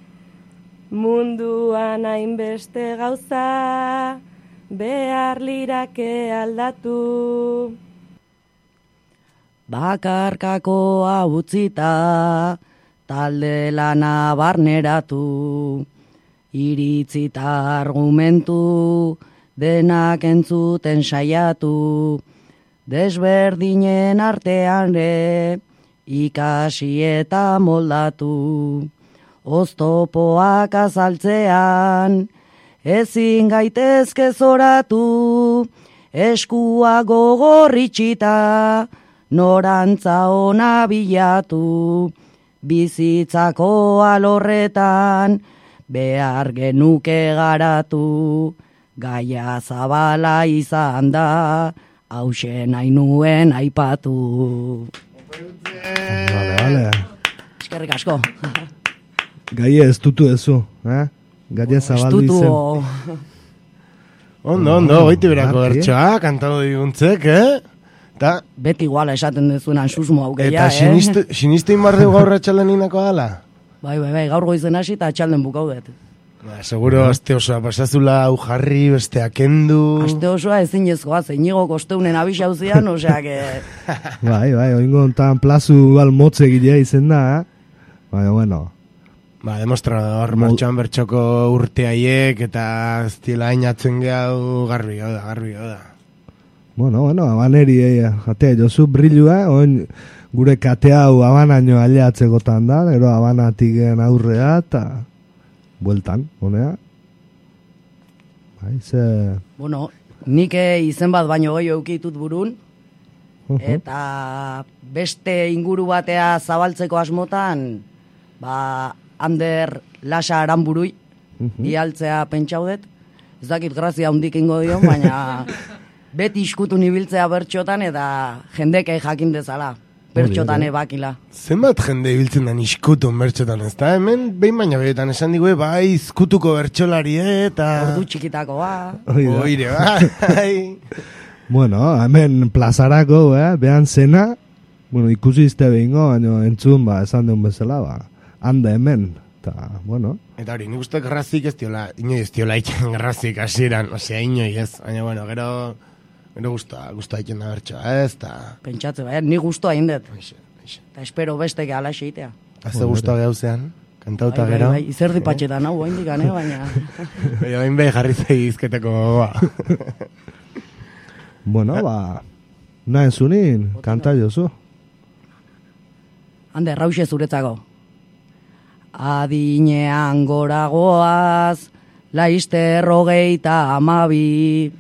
Munduan hainbeste gauza, behar lirake aldatu. Bakarkakoa utzita, talde lana barneratu, iritzita argumentu, denak entzuten saiatu, desberdinen artean re, ikasi eta moldatu, oztopoak azaltzean, ezin gaitezke zoratu, eskua gogorritxita, norantza ona bilatu, bizitzako alorretan, behar genuke garatu, gaia zabala izan da, hauxe nahi nuen aipatu. Vale, vale. Eskerrik asko. Gaia ez dutu ezu, eh? Gaia zabaldu izen. Ondo, ondo, goiti berako bertsoa, kantado diguntzek, eh? Ta, beti iguala esaten dezunan susmo aukeia, eta eh? sinistu inbardeu gaur atxalden inako dala? Bai, bai, bai, gaur goizen hasi eta atxalden bukaudet. Ba, seguro, aste osoa pasazula, hau jarri, beste akendu... Aste osoa ezin ezkoa, zeinigo kosteunen abixauzian, oseak... Bai, bai, oingo ontan plazu bal motze gilea izen da, eh? Bai, bueno... Ba, demostrador, martxoan bertxoko urteaiek, eta ez dila hainatzen gehau garbi goda, garbi goda. Bueno, bueno, abaneri, eh, jatea, jozu brillua, oin gure katea hau abanaino aliatzekotan da, gero abanatiken aurrea, eta bueltan, honea. Bai, ze... Bueno, nik izen bat baino gehi eukitut burun, uh-huh. Eta beste inguru batea zabaltzeko asmotan, ba, Ander Lasa Aranburui, uh-huh. Bialtzea pentsaudet, ez dakit grazia hundik ingo dio, baina beti iskutun ibiltzea bertxotan eta jendeke jakin dezala. Bertxotan ebakila. Zenbat jende ibiltzen den iskutun bertxotan, ez da? Hemen behin baina behetan esan digue, bai, izkutuko bertxolari eta... Ordu txikitako, ba. Oire, bai. Bueno, hemen plazarako, eh? Behan zena, bueno, ikusi izte behingo, baina entzun, ba, esan deun bezala, ba, handa hemen, eta, bueno. Eta hori, nik uste garrazik ez diola, inoi ez diola itzen garrazik hasieran, osea, inoi ez, baina, bueno, gero... Gero guztua, guztua iken da bertxoa, ez, eta... Pentsatze, bai, ni guztua indet. Eta espero beste ala xeitea. Haze guztua gauzean, kantauta bai, gero. Bai, bai, izerdi patxetan hau, hain dikane, baina... Baina, hain behi jarri zei izketeko gogoa. Bueno, ba... Nahen zunin, kanta jozu. Hande, rauxe zuretzako. Adinean goragoaz, laizter hogeita amabi...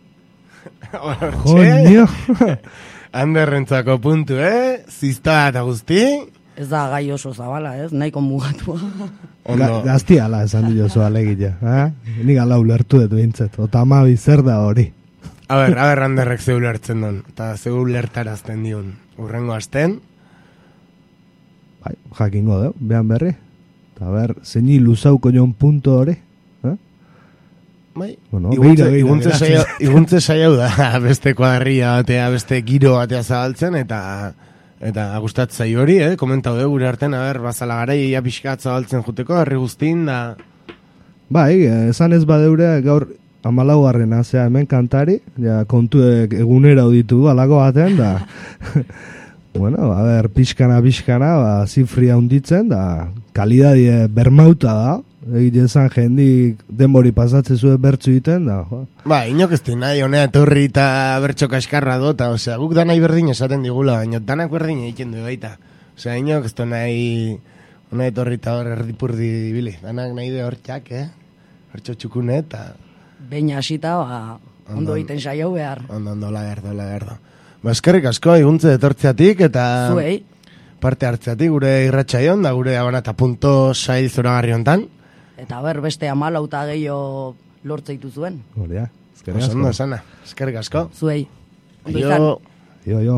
Joño. Anderrentzako puntu, eh? Zizta eta guzti. Ez da gai oso zabala, ez? Nahiko mugatua. Ga, gazti ala esan dio oso alegila, eh? Nik ala ulertu dut bintzet. Ota amabi zer da hori. A ber, a ber, Anderrek zeu lertzen duen. Eta zeu lertarazten diun. Urrengo asten. Bai, jakingo deu, behan berri. Eta ber, zeini luzauko nion puntu hori. Bai, bueno, iguntze saiau da, beste kuadarria batea, beste giro batea zabaltzen, eta eta gustatzai hori, eh? Komentau dugu gure artean, a ber, bazala gara ia pixkat zabaltzen juteko, herri guztin, da... Bai, esan ez badeure gaur amalaugarren azea hemen kantari, ja, kontuek egunera auditu alako baten, da... bueno, a ber, pixkana, pixkana, ba, zifria hunditzen, da, kalidadie bermauta da, egiten zan jendik denbori pasatze zuen bertzu egiten, da, jo. Ba, inok ez di nahi, honea etorri eta bertxo kaskarra dota, osea, guk danai berdin esaten digula, baina danak berdin egiten du baita. Osea, inok ez du nahi, honea etorri eta hor erdipurdi bili, danak nahi de hor txak, eh? Bertxo txukune eta... Beina hasita, ba, ondo egiten saiau behar. Ondo, ondo, la berdo, la berdo. Ba, eskerrik asko, iguntze etortzeatik eta... Zuei. Parte hartzeatik, gure irratxaion, da gure abanata punto sail zoragarri hontan. Eta ber, beste amalauta gehiago lortzeitu zuen. Horia, eskerrik asko. Ondo, esana, eskerrik asko. Zuei. Jo. Jo, jo.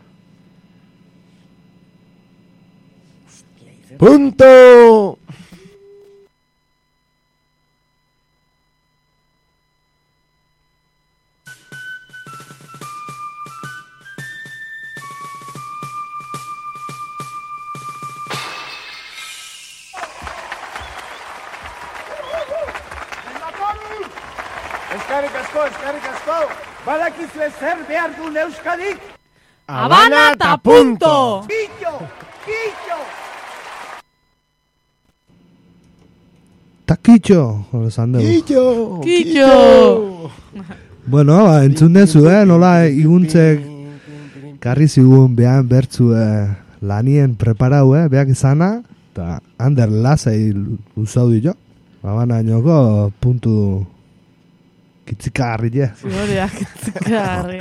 Punto! Eskerrik asko, eskerrik asko. Badakizue zer behar duen Euskadik? Habana eta punto! Killo, killo! Takitxo! Horrezan dugu. Killo! Killo! Bueno, ba, entzun dezu, eh? Nola iguntzek karri zigun behan bertzu, eh? lanien preparau, eh, beak izana, eta hander lasai luzau dio. Babana inoko puntu kitzikarri, je. Ziboria, kitzikarri.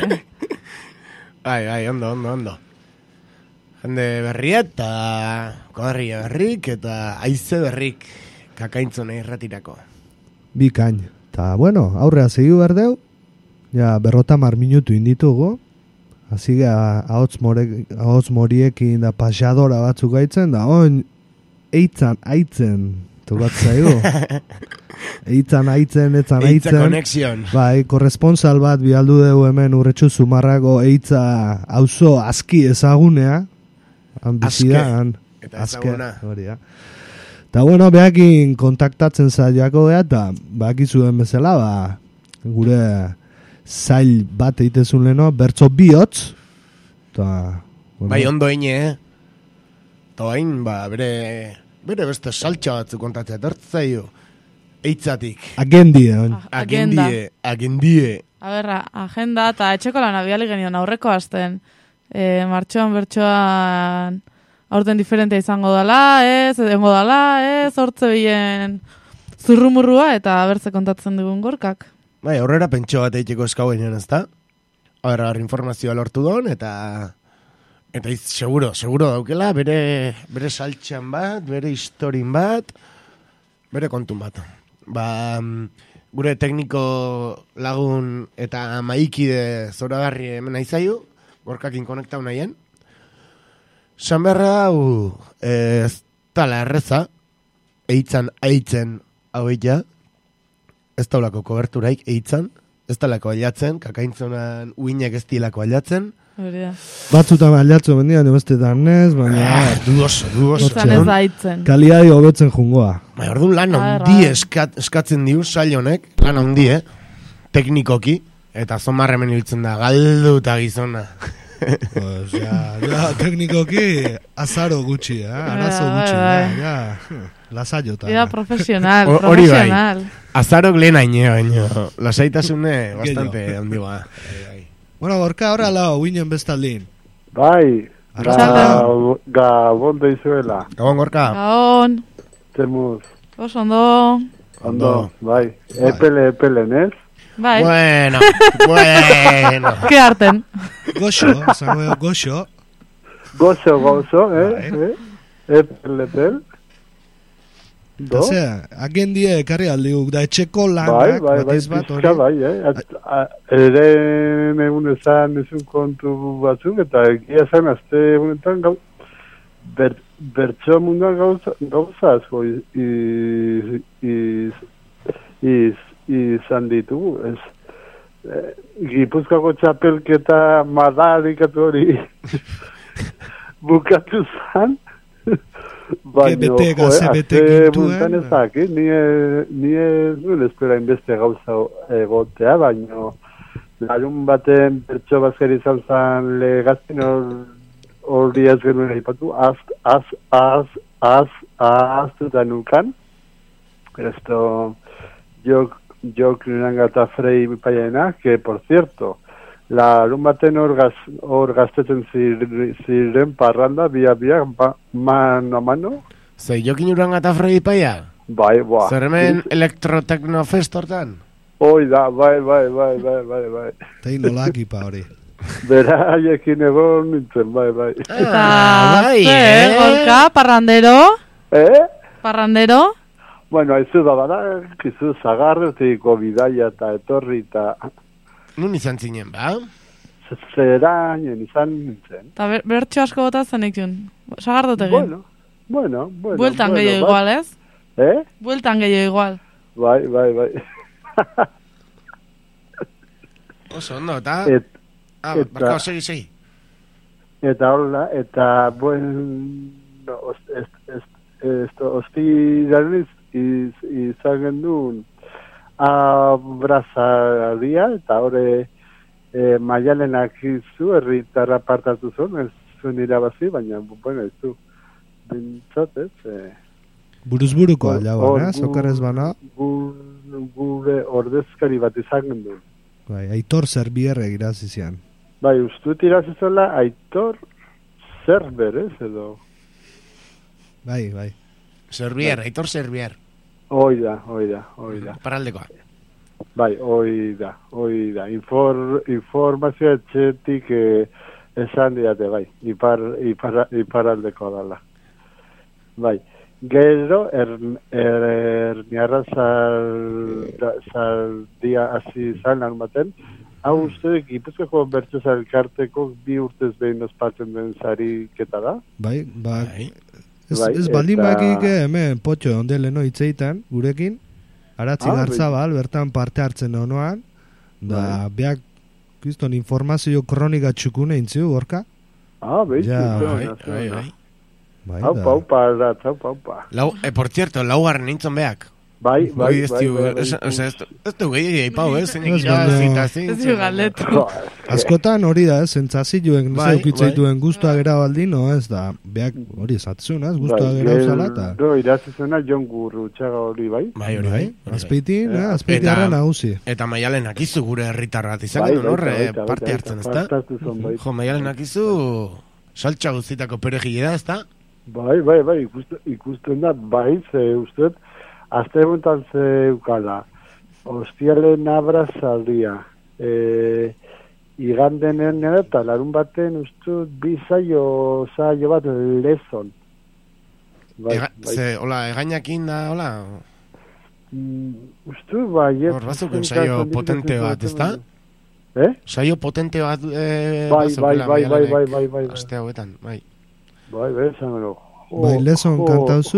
Ai, ai, ondo, ondo, ondo. Jende berria eta kodarria berrik eta aize berrik kakaintzone irratirako. Bikain. Ta bueno, aurrea segiu berdeu. Ja, berrotamar minutu inditugu. Hasi ga ahots morek, ahots moriekin da pasadora batzuk gaitzen da on eitzan aitzen tokatzaigu. Eitzan aitzen, etzan aitzen. Eitza konexion. Bai, korresponsal bat bialdu dugu hemen Urretxu Zumarrako eitza auzo aski ezagunea. Han bizida, han. Eta ezaguna. Hori da. Eta bueno, behakin kontaktatzen zaiako beha, eta bakizuen bezala, ba, gure zail bat eitezun leno, bertso bihotz. Ta, bueno. Bai, ondo ine, eh? Eta bain, ba, bere, bere beste saltxa batzu kontatzea, tortzaio. Eitzatik. Agendie, on. Agenda. Agendie, agendie. A berra, agenda eta etxeko lan abiali genion aurreko asten. E, martxoan, bertxoan, aurten diferentea izango dala, ez, edengo dala, ez, hortze bien zurrumurrua eta bertze kontatzen dugun gorkak. Bai, aurrera pentso bat eiteko eskauen ez da? Aurra, informazioa lortu don, eta eta iz, seguro, seguro daukela, bere, bere saltxan bat, bere historin bat, bere kontun bat. Ba, gure tekniko lagun eta maikide zoragarri hemen aizaio, gorkakin konektau nahien. San beharra hau ez tala erreza, eitzan aitzen hau eita, ez taulako koberturaik eitzan, ez talako aliatzen, kakaintzonan uinek ez tilako aliatzen. Batzutan aliatzen bendian, bestetan ez, baina... Ah, duoso, duoso. Eitzan ez da aitzen. Kaliai hobetzen jungoa. Bai, orduan lan handi eskat, eskatzen diu sail honek, lan handi, eh? Teknikoki, eta zomarremen ibiltzen da, galdu eta gizona. Pues ya, ya, teknikoki azaro gutxi, eh? Arazo gutxi, ja, ja. Lasaiota. Era profesional, O, profesional. Bai. Azarok lehen haine, baino. Lasaitasune bastante handigoa. Bueno, gorka ahora lau, uinen bestaldin. Bai, ga, gabon deizuela. Gabon, gorka. Gabon. Temuz. Oso ondo. Ondo, bai. Epele, epele, nez? Bai. Bueno, bueno. Ke harten. Goxo, zango goxo. Goxo, goxo, eh? eh? Epele, epele. Osea, agendie ekarri aldiuk da etxeko Bai, lanak, bai, bai, batiz bat pizka hori. bai, eh? At- a- Ere egun ezan ezun kontu batzuk, eta egia zen azte egunetan gau, ber, bertso munduan gauza, gauza asko iz, iz, iz, iz, izan ditugu, ez. Eh, Gipuzkoako txapelketa madarikatu hori bukatu zan, baina, Bete, jo, gaze, eh, bete azte gintuen. munduan ezak, eh? Ni, ni ez nuen espera inbeste gauza egotea, baina larun baten bertso bazkari izan zan legazten hori ez genuen aipatu, az, az, az, az, aztuta nukan. Esto, jok, jok niranga eta frei paiena, que por cierto, larun baten hor, gaz, hor gaztetzen zir, ziren parranda, bia, bia, ba, mano a mano. Zei, jokin uranga eta frei paia? Bai, boa. Zer hemen elektroteknofest hortan? Hoi da, bai, bai, bai, bai, bai, bai. Tein nolakipa hori. Beraiekin egon nintzen, bai, bai. Eta, bai, ze, eh? gorka, parrandero, Eh? parrandero, Bueno, haizu da bada, kizu zagarretiko bidaia eta etorri eta Nun izan zinen, ba? zerainen izan nintzen. eta ber, bertxo asko bota zen ikun. Sagardote egin. Bueno, bueno, bueno. Bueltan bueno, gehiago bai. igual, ez? Eh? Bueltan gehiago igual. Bai, bai, bai. Oso, ondo, eta... Et, ah, eta- barkao, segi, segi. Eta hola, eta, bueno, os, ez, ez, esto, ospidaren iz, iz, izan gendun abrazadia, eta hori e, maialenak izu, herritarra partatu zuen, ez zuen irabazi, baina, bueno, ez du, bintzat, ez, eh, Buruzburuko Hor- alau, hor eh? gu- Zokarrez bana. gu- gure ordezkari bat izan gendun. Bai, Aitor Zerbierre irazi zian. Bai, ustut irazizola, Aitor Zerber, ez, edo? Bai, bai. Serbier, Aitor Serbier. Hoi da, hoi da, hoi da. Paraldekoa. Bai, hoi da, hoi da. Infor, informazioa etxetik eh, esan diate, bai. Ipar, ipar, iparaldekoa dala. Bai. Gero, erniarra er, zaldia hasi zan armaten, hau uste, Gipuzkoako bertso elkarteko bi urtez behin ospatzen den zariketa da? Bai, ba, ez, bai, ez baldin eta... bakik hemen potxo ondele no itzeitan, gurekin, Aratzi ah, Garzabal, bertan parte hartzen honoan, da, bai. Beak, kriston, informazio kronika txukune intziu, gorka? Ah, behitu, ja, bai, bai, bai. Bai, haupa, haupa, da, haupa, haupa. Lau, eh, por cierto, laugarren nintzen beak. Bai, bai, bai, bai. Ez du gehi eipau, ez? Ez du galdetu. Askotan hori da, ez, zentzazioen, ez eukitzeituen guztua gera baldin, no, ez da, beak hori esatzun, ez, guztua gera uzala, eta... Do, irazizuna Jon Gurrutxaga hori, bai? Bai, hori, bai. Azpeitin, azpeitin arra nagusi. Eta Maialenak izu gure herritar bat izan, horre, parte hartzen, ez da? Jo, Maialenak izu, saltxa guztitako perejile da, ez da? Bai, bai, bai, ikusten da, bai, ze ustez, azte eguntan zeukala, hostialen abrazaldia, e, igandenen eta larun baten ustu bi zaio, zaio bat lezon. Bai, Ega, bai. Ze, hola, egainakin da, hola? Mm, ustu, bai, ez. Hor, bazuken saio potente bat, ez da? Eh? Saio potente bat, eh, bai, bai, bai, bai, bai, bai, bai, aste hauetan, bai. Bai, bai, zanero. Bai, lezon kantauzu,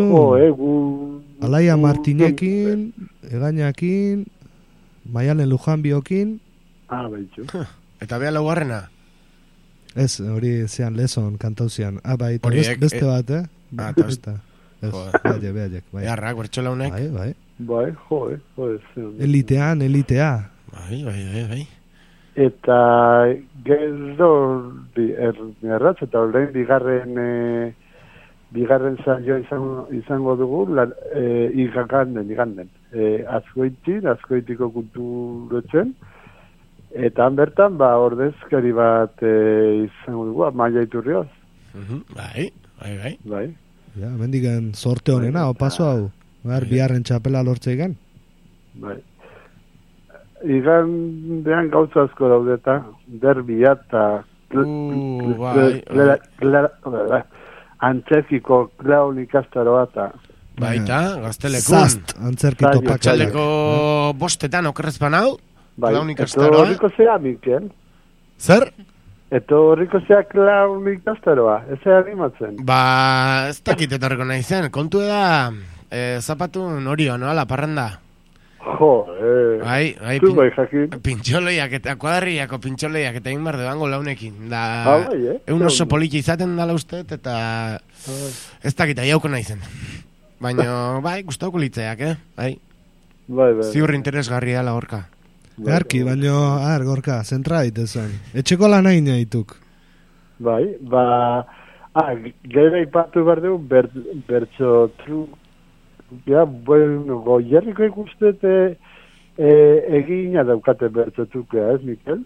Alaia Martinekin, Egainakin, Maialen Lujanbiokin. Ah, baitxu. Eta bea laugarrena? Ez, hori zean lezon kantauzian. Ah, bai, eta best, beste bat, eh? Ah, eta beste. Behailek, behailek. Beharrak, bertxolaunek. Bai, bai. Bai, jode, jode. Elitean, elitea. Bai, bai, bai, bai. Eta gero erratz, eta horrein bigarren e, bigarren zailo izango, izango dugu la, e, iganden, iganden. E, azkoitin, azkoitiko kulturetzen, eta han bertan, ba, ordezkari bat e, izango dugu, Maia Iturrioz. Uh-huh. Bai, bai, bai. Bai. Ja, mendiken sorte honena, bai, opaso hau. Bar, biharren txapela lortze igan. Bai. Igan dean gauza asko daudeta, derbia eta antzerkiko klaun ikastaroa eta baita, gaztelekun Zast, antzerkito pakala Txaleko bostetan okerrez panau klaun ikastaroa Eto horriko zea, Mikel Zer? Eto horriko zea klaun ikastaroa, ez ea animatzen Ba, ez dakit etorreko nahi zen kontu da, eh, zapatu norio, no, ala parranda Jo, eh, bai, bai, zu bai jakin. Pintxoloiak eta kuadriako pintxoloiak eta inbar debango launekin. Da, ah, bai, eh? Egun oso poliki izaten dala ustet eta ah. Ez dakit, aiauko nahi zen. Baina, bai, gustauko litzeak, eh? Bai, bai, bai. Ziur interesgarria la horka. Garki, baina, ar, gorka, zentra daitezen. Etxeko lan nahi nahituk. Bai, ba, ah, gero ipatu behar dugu, ber, bertso tru, ja, bueno, goierriko ikustete e, egina daukate bertzotukea, ez, Mikel?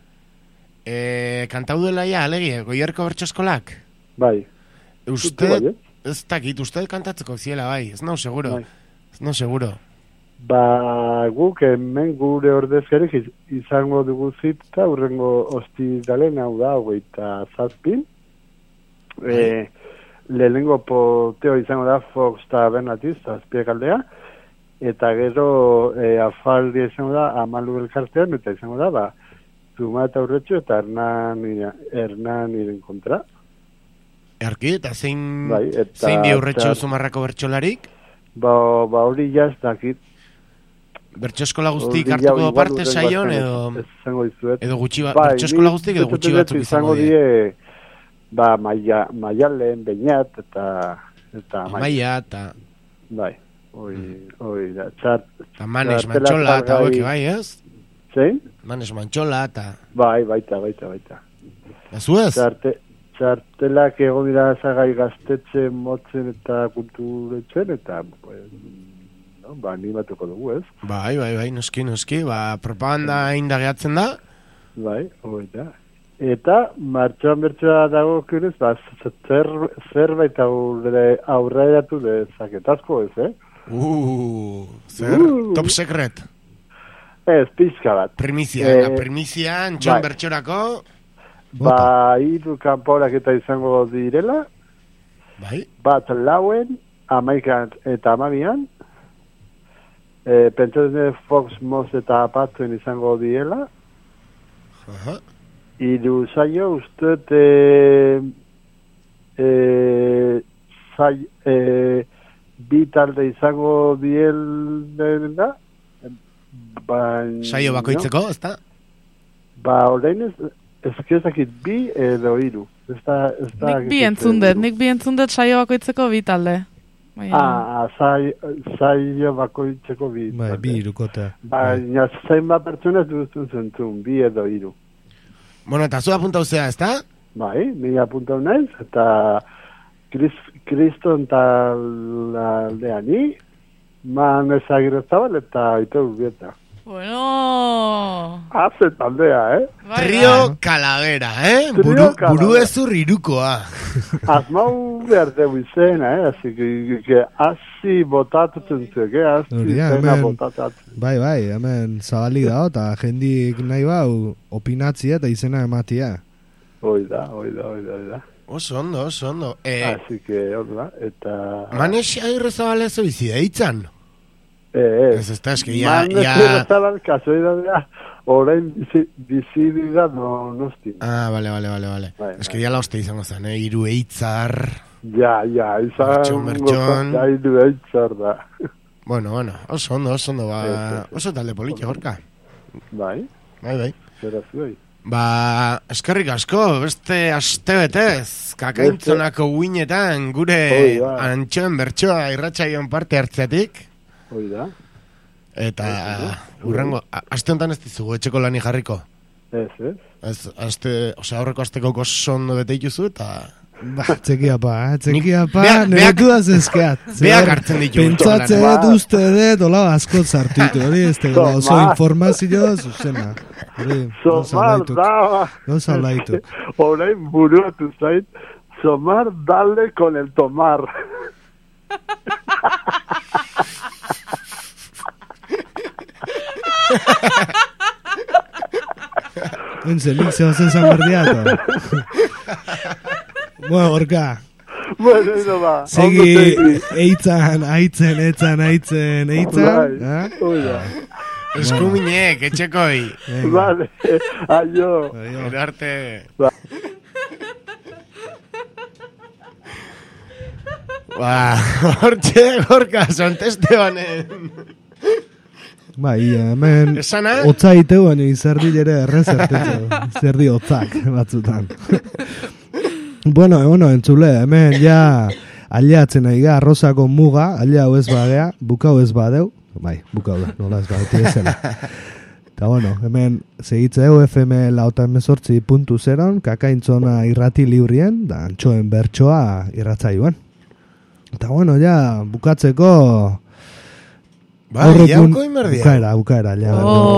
E, kantau duela ja, alegie, goierriko bertxoskolak? Bai. Uste, bai, eh? Ez dakit, uste kantatzeko ziela, bai, ez nau seguro. Bai. Ez nau seguro. Ba, guk hemen gure ordezkarik izango dugu zita, urrengo hostidalen hau da, hogeita zazpin. Bai. E, lehenengo poteo izango da Fox eta Bernatiz, azpiek aldea, eta gero e, afaldi izango da Amalu elkartean, eta izango da, ba, Zuma eta Urretxo eta Hernan, Hernan iren kontra. Erki, eta zein, bai, eta, zein bi Urretxo Zumarrako bertxolarik? Ba, ba hori jaz dakit. Bertxoskola guztik hartuko parte saion, edo, edo gutxi bat, bai, bertxoskola guztik edo gutxi batzuk izango die. Ba, maia, maialen, beinat, eta... eta maia, eta... Bai, oi, oi, da, txart... Eta manes mantxola, eta hoek, bai, ez? Zein? Manes mantxola, eta... Bai, baita, baita, baita. Ezu ez? Txarte, txartelak egon dira zagai gaztetzen, motzen eta kulturetzen, eta... Pues, no, ba, animatuko dugu, ez? Bai, bai, bai, noski, noski, ba, propaganda inda gehatzen da? Bai, oi, da. Eta martxoan bertsoa dago kionez, ba, zer, zerbait aurre, aurreratu dezaketazko ez, eh? Uh, zer, Uh. top secret. Ez, pizka bat. Primizia, Eh, la primizia, antxon bai. bertxorako. Ba, hiru kanporak eta izango direla. Bai. Bat lauen, amaikan eta amabian. E, pentsatzen Fox Moss eta Patzen izango diela. Aha. Hiru saio, uste e, e, zai, e, bi talde izango diela. Baina, Saio bakoitzeko, ezta? Ba, orain ez, ez kezakit bi edo hiru. Ez da, ez da, Nik bi entzundet, nik bi entzundet saio bakoitzeko bi talde. Baina- Ah, zai, zailo bakoitzeko bi. Bai, bi irukotea. Baina zenbat pertsona ez duzun zentzun, bi edo hiru. Bueno, eta zu apuntau zea, ezta? Bai, ni apuntau naiz, eta Kris- Kriston taldeani, man ezagiro zabal eta ito urbieta. Bueno... Haze taldea, eh? Trio Calavera, eh? Trio Buru, Calavera. buru ezur irukoa. Asmau behar dugu izena, eh? Así que, que hasi botatutzen zuek, eh? Hasi Hori da, izena hemen, botatatzen. bai, bai, hemen zabalik dago, eta jendik nahi bau opinatzia eta izena ematia. Hoi da, hoi da, hoi da, hoi da. Oso ondo, oso ondo. Eh, Así que, hor da, eta... Manes agirrezabalezo bizi deitzan. Eh, Ez, ez da, eski, ja, Man ja... ezabal, kasualidadea, orain bizi, bizi dira Donosti. Ah, vale, vale, vale, vale. Bai, Ez que ya la uste izango zen, eh? Iru eitzar... Ja, ja, izan... Mertxon, mertxon. Ja, idu eitzar da. Bueno, bueno, oso ondo, oso ondo, ba... Oso talde politia, gorka. Bai, Bai, bai. zera zuei. Ba, eskerrik asko, beste aste betez, kakaintzonako guinetan, gure Hoi da. antxoen bertsoa irratsaion parte hartzeatik. Hoi da. Eta urrengo, a- aste honetan ez dizugu etxeko lani jarriko. Ez, ez. Ez, aste, osea, aurreko asteko oso ondo bete dituzu eta... Ba, txekiapa, eh? Txekiapa, Beak- nire beak- dudaz eskeat. beak hartzen ditu. Pentsatze Tomar. dut uste dut, hola asko zartitu, hori ez tego, oso Tomar. informazio zuzena. Hori, gauza Somar alaituk. da... Gauza alaituk. Orain buruatu zait, somar dale con el tomar. Enze, nik zehozen zan berdiata. Bueno, orka. Bueno, eso va. Segi, Ondo segi. eitzan, aitzen, eitzan, aitzen, eitzan. Bai, eh? hoi da. Eskuminek, etxekoi. Vale, aio. Gero arte. Ba. Ba, hortxe, gorka, sonteste honen. Bai, hemen Esana? hotza iteu, baina izerdi ere errezertetxo. Izerdi hotzak batzutan. bueno, bueno, entzule, hemen ja aliatzen nahi ga, arrozako muga, alia hau ez badea, bukau ez badeu, bai, bukau da, nola ez badeti ezela. Eta bueno, hemen segitzeu F M lauta emezortzi puntu zeron, kakaintzona irrati librien, da antxoen bertsoa irratzaioan. Eta bueno, ja, bukatzeko... Bai, aurrekun- ja, uko inberdia. Bukaera, bukaera, ja.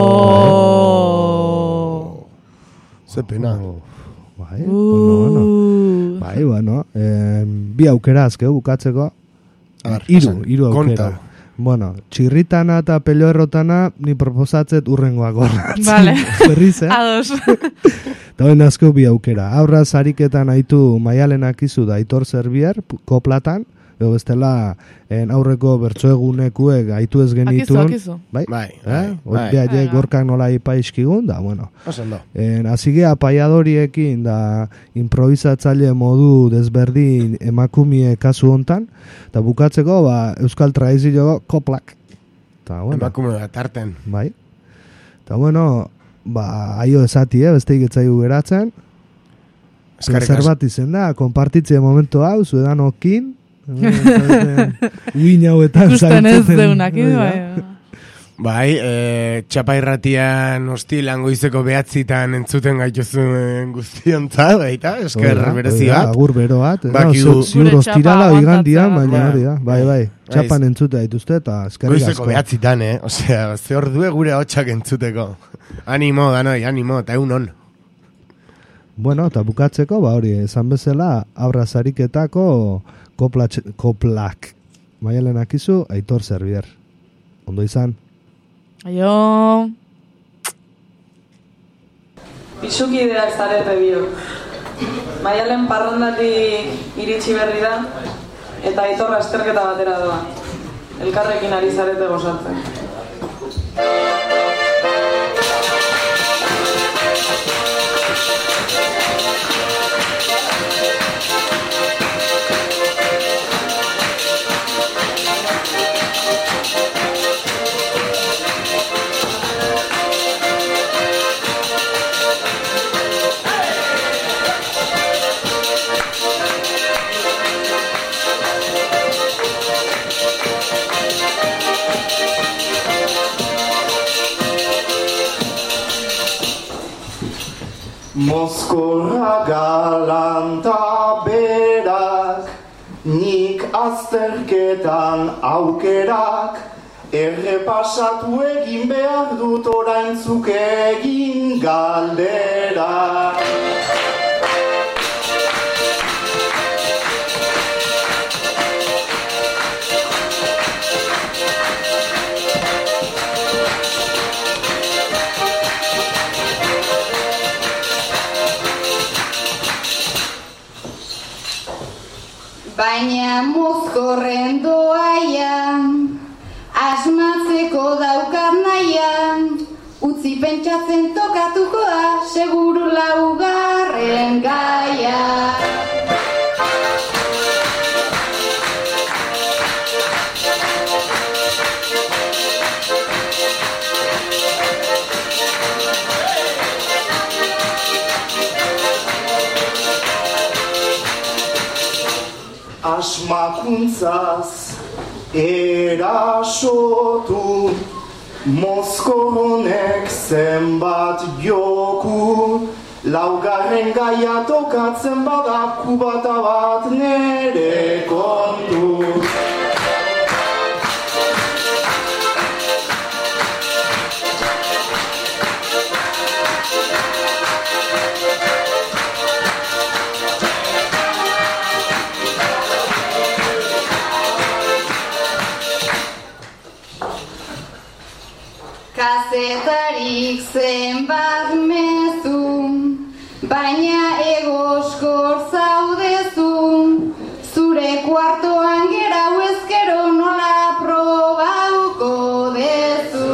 Oh. Ze pena. Bai, bueno, bueno. Bai, bueno, eh, bi aukera azkeu bukatzeko. A ber, Iru, pasan, iru aukera. konta. Bueno, txirritana eta pelio errotana ni proposatzet urrengoak gorratzen. Vale. Berriz, eh? Ados. Eta hoen azkeu bi aukera. Aurra zariketan aitu maialenak izu da Aitor Zerbier, pu- koplatan, edo bestela en aurreko bertsoegunekuek aitu ez genitun. Akizu, akizu. Bai, Bai, eh? bai, Hor bai. behaie Bai, bai. gorkak nola ipaizkigun, da, bueno. Oso ondo. En, azigea paiadoriekin da improvisatzaile modu desberdin emakumie kasu hontan, eta bukatzeko ba, euskal tradizio koplak. Ta, bueno, Emakume bat harten. bai. Eta bueno, ba, aio esati, eh, beste iketzaigu geratzen. Eskerrik Zer asko. bat izen da, konpartitzea momentu hau, zuedanokin. Uin hauetan Ikusten ez zabiltzen. deunakin, Bai, bai. Bai, e, txapa irratian hostilan goizeko behatzitan entzuten gaituzuen guztiontzat, baita, esker Hori da, berezi hori da, bat. agur bero bat. eh, Bakigu- no, ziur Gure ostirala txapa igandian, aguantatzea. baina hori da. Bai, bai, Bai, txapan entzute dituzte eta eskerrik Goizeko asko. behatzitan, eh? Osea, ze ordue gure hotxak entzuteko. Animo, danoi, animo, eta egun on. bueno, eta bukatzeko, ba hori, esan bezala, abra zariketako koplatx, koplak. Maialenak izu, Aitor Zerbier. Ondo izan? Aio! Pisukideak zarete bio. Maialen parrondatik iritsi berri da, eta Aitorra esterketa batera doa. Elkarrekin ari zarete gozatzen. Mozkorra galanta berak, nik azterketan aukerak, errepasatu egin behar dut oraintzuk egin galdera. Baina mozkorren doaian, asmatzeko daukat nahian, utzi pentsatzen tokatuko da, seguru laugarren gaia. Asmakuntzaz erasotu, mozkor honek zenbat joku, laugarren gaia tokatzen bada kubata bat nere kontu. Kazetarik zenbat mezu, baina egoskor zaudezu, zure kuartoan gerau ezkero nola probauko dezu.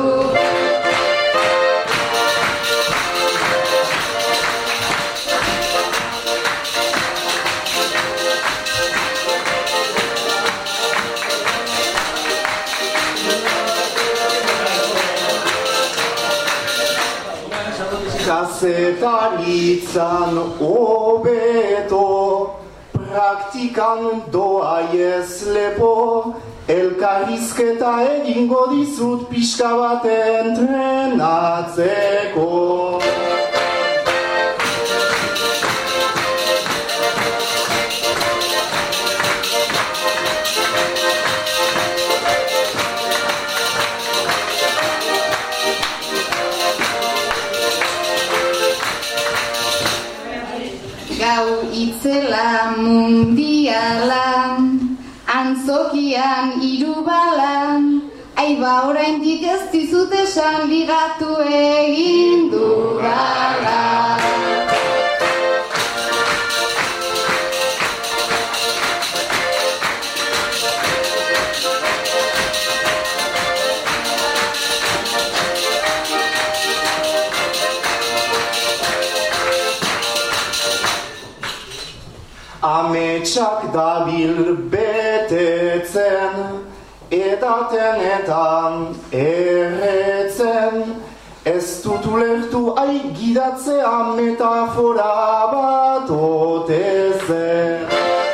Kazetaritzan hobeto, praktikan doaiez lepo, elkarrizketa egingo dizut pixka bat entrenatzeko. Gau itzela mundiala, antzokian irubalan, aiba oraindik ez dizut esan ligatu egin dudala. Ametsak dabil betetzen, edatenetan erretzen, ez dut ulertu aigidatzea metafora bat ote zen.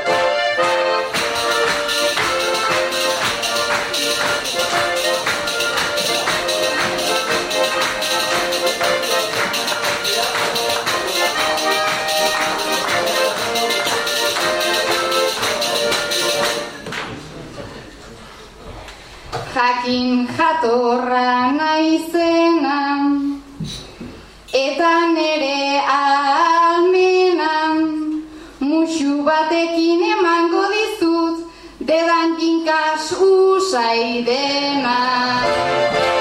Jakin jatorra naizena, eta nere ahalmen kinkas usai dena.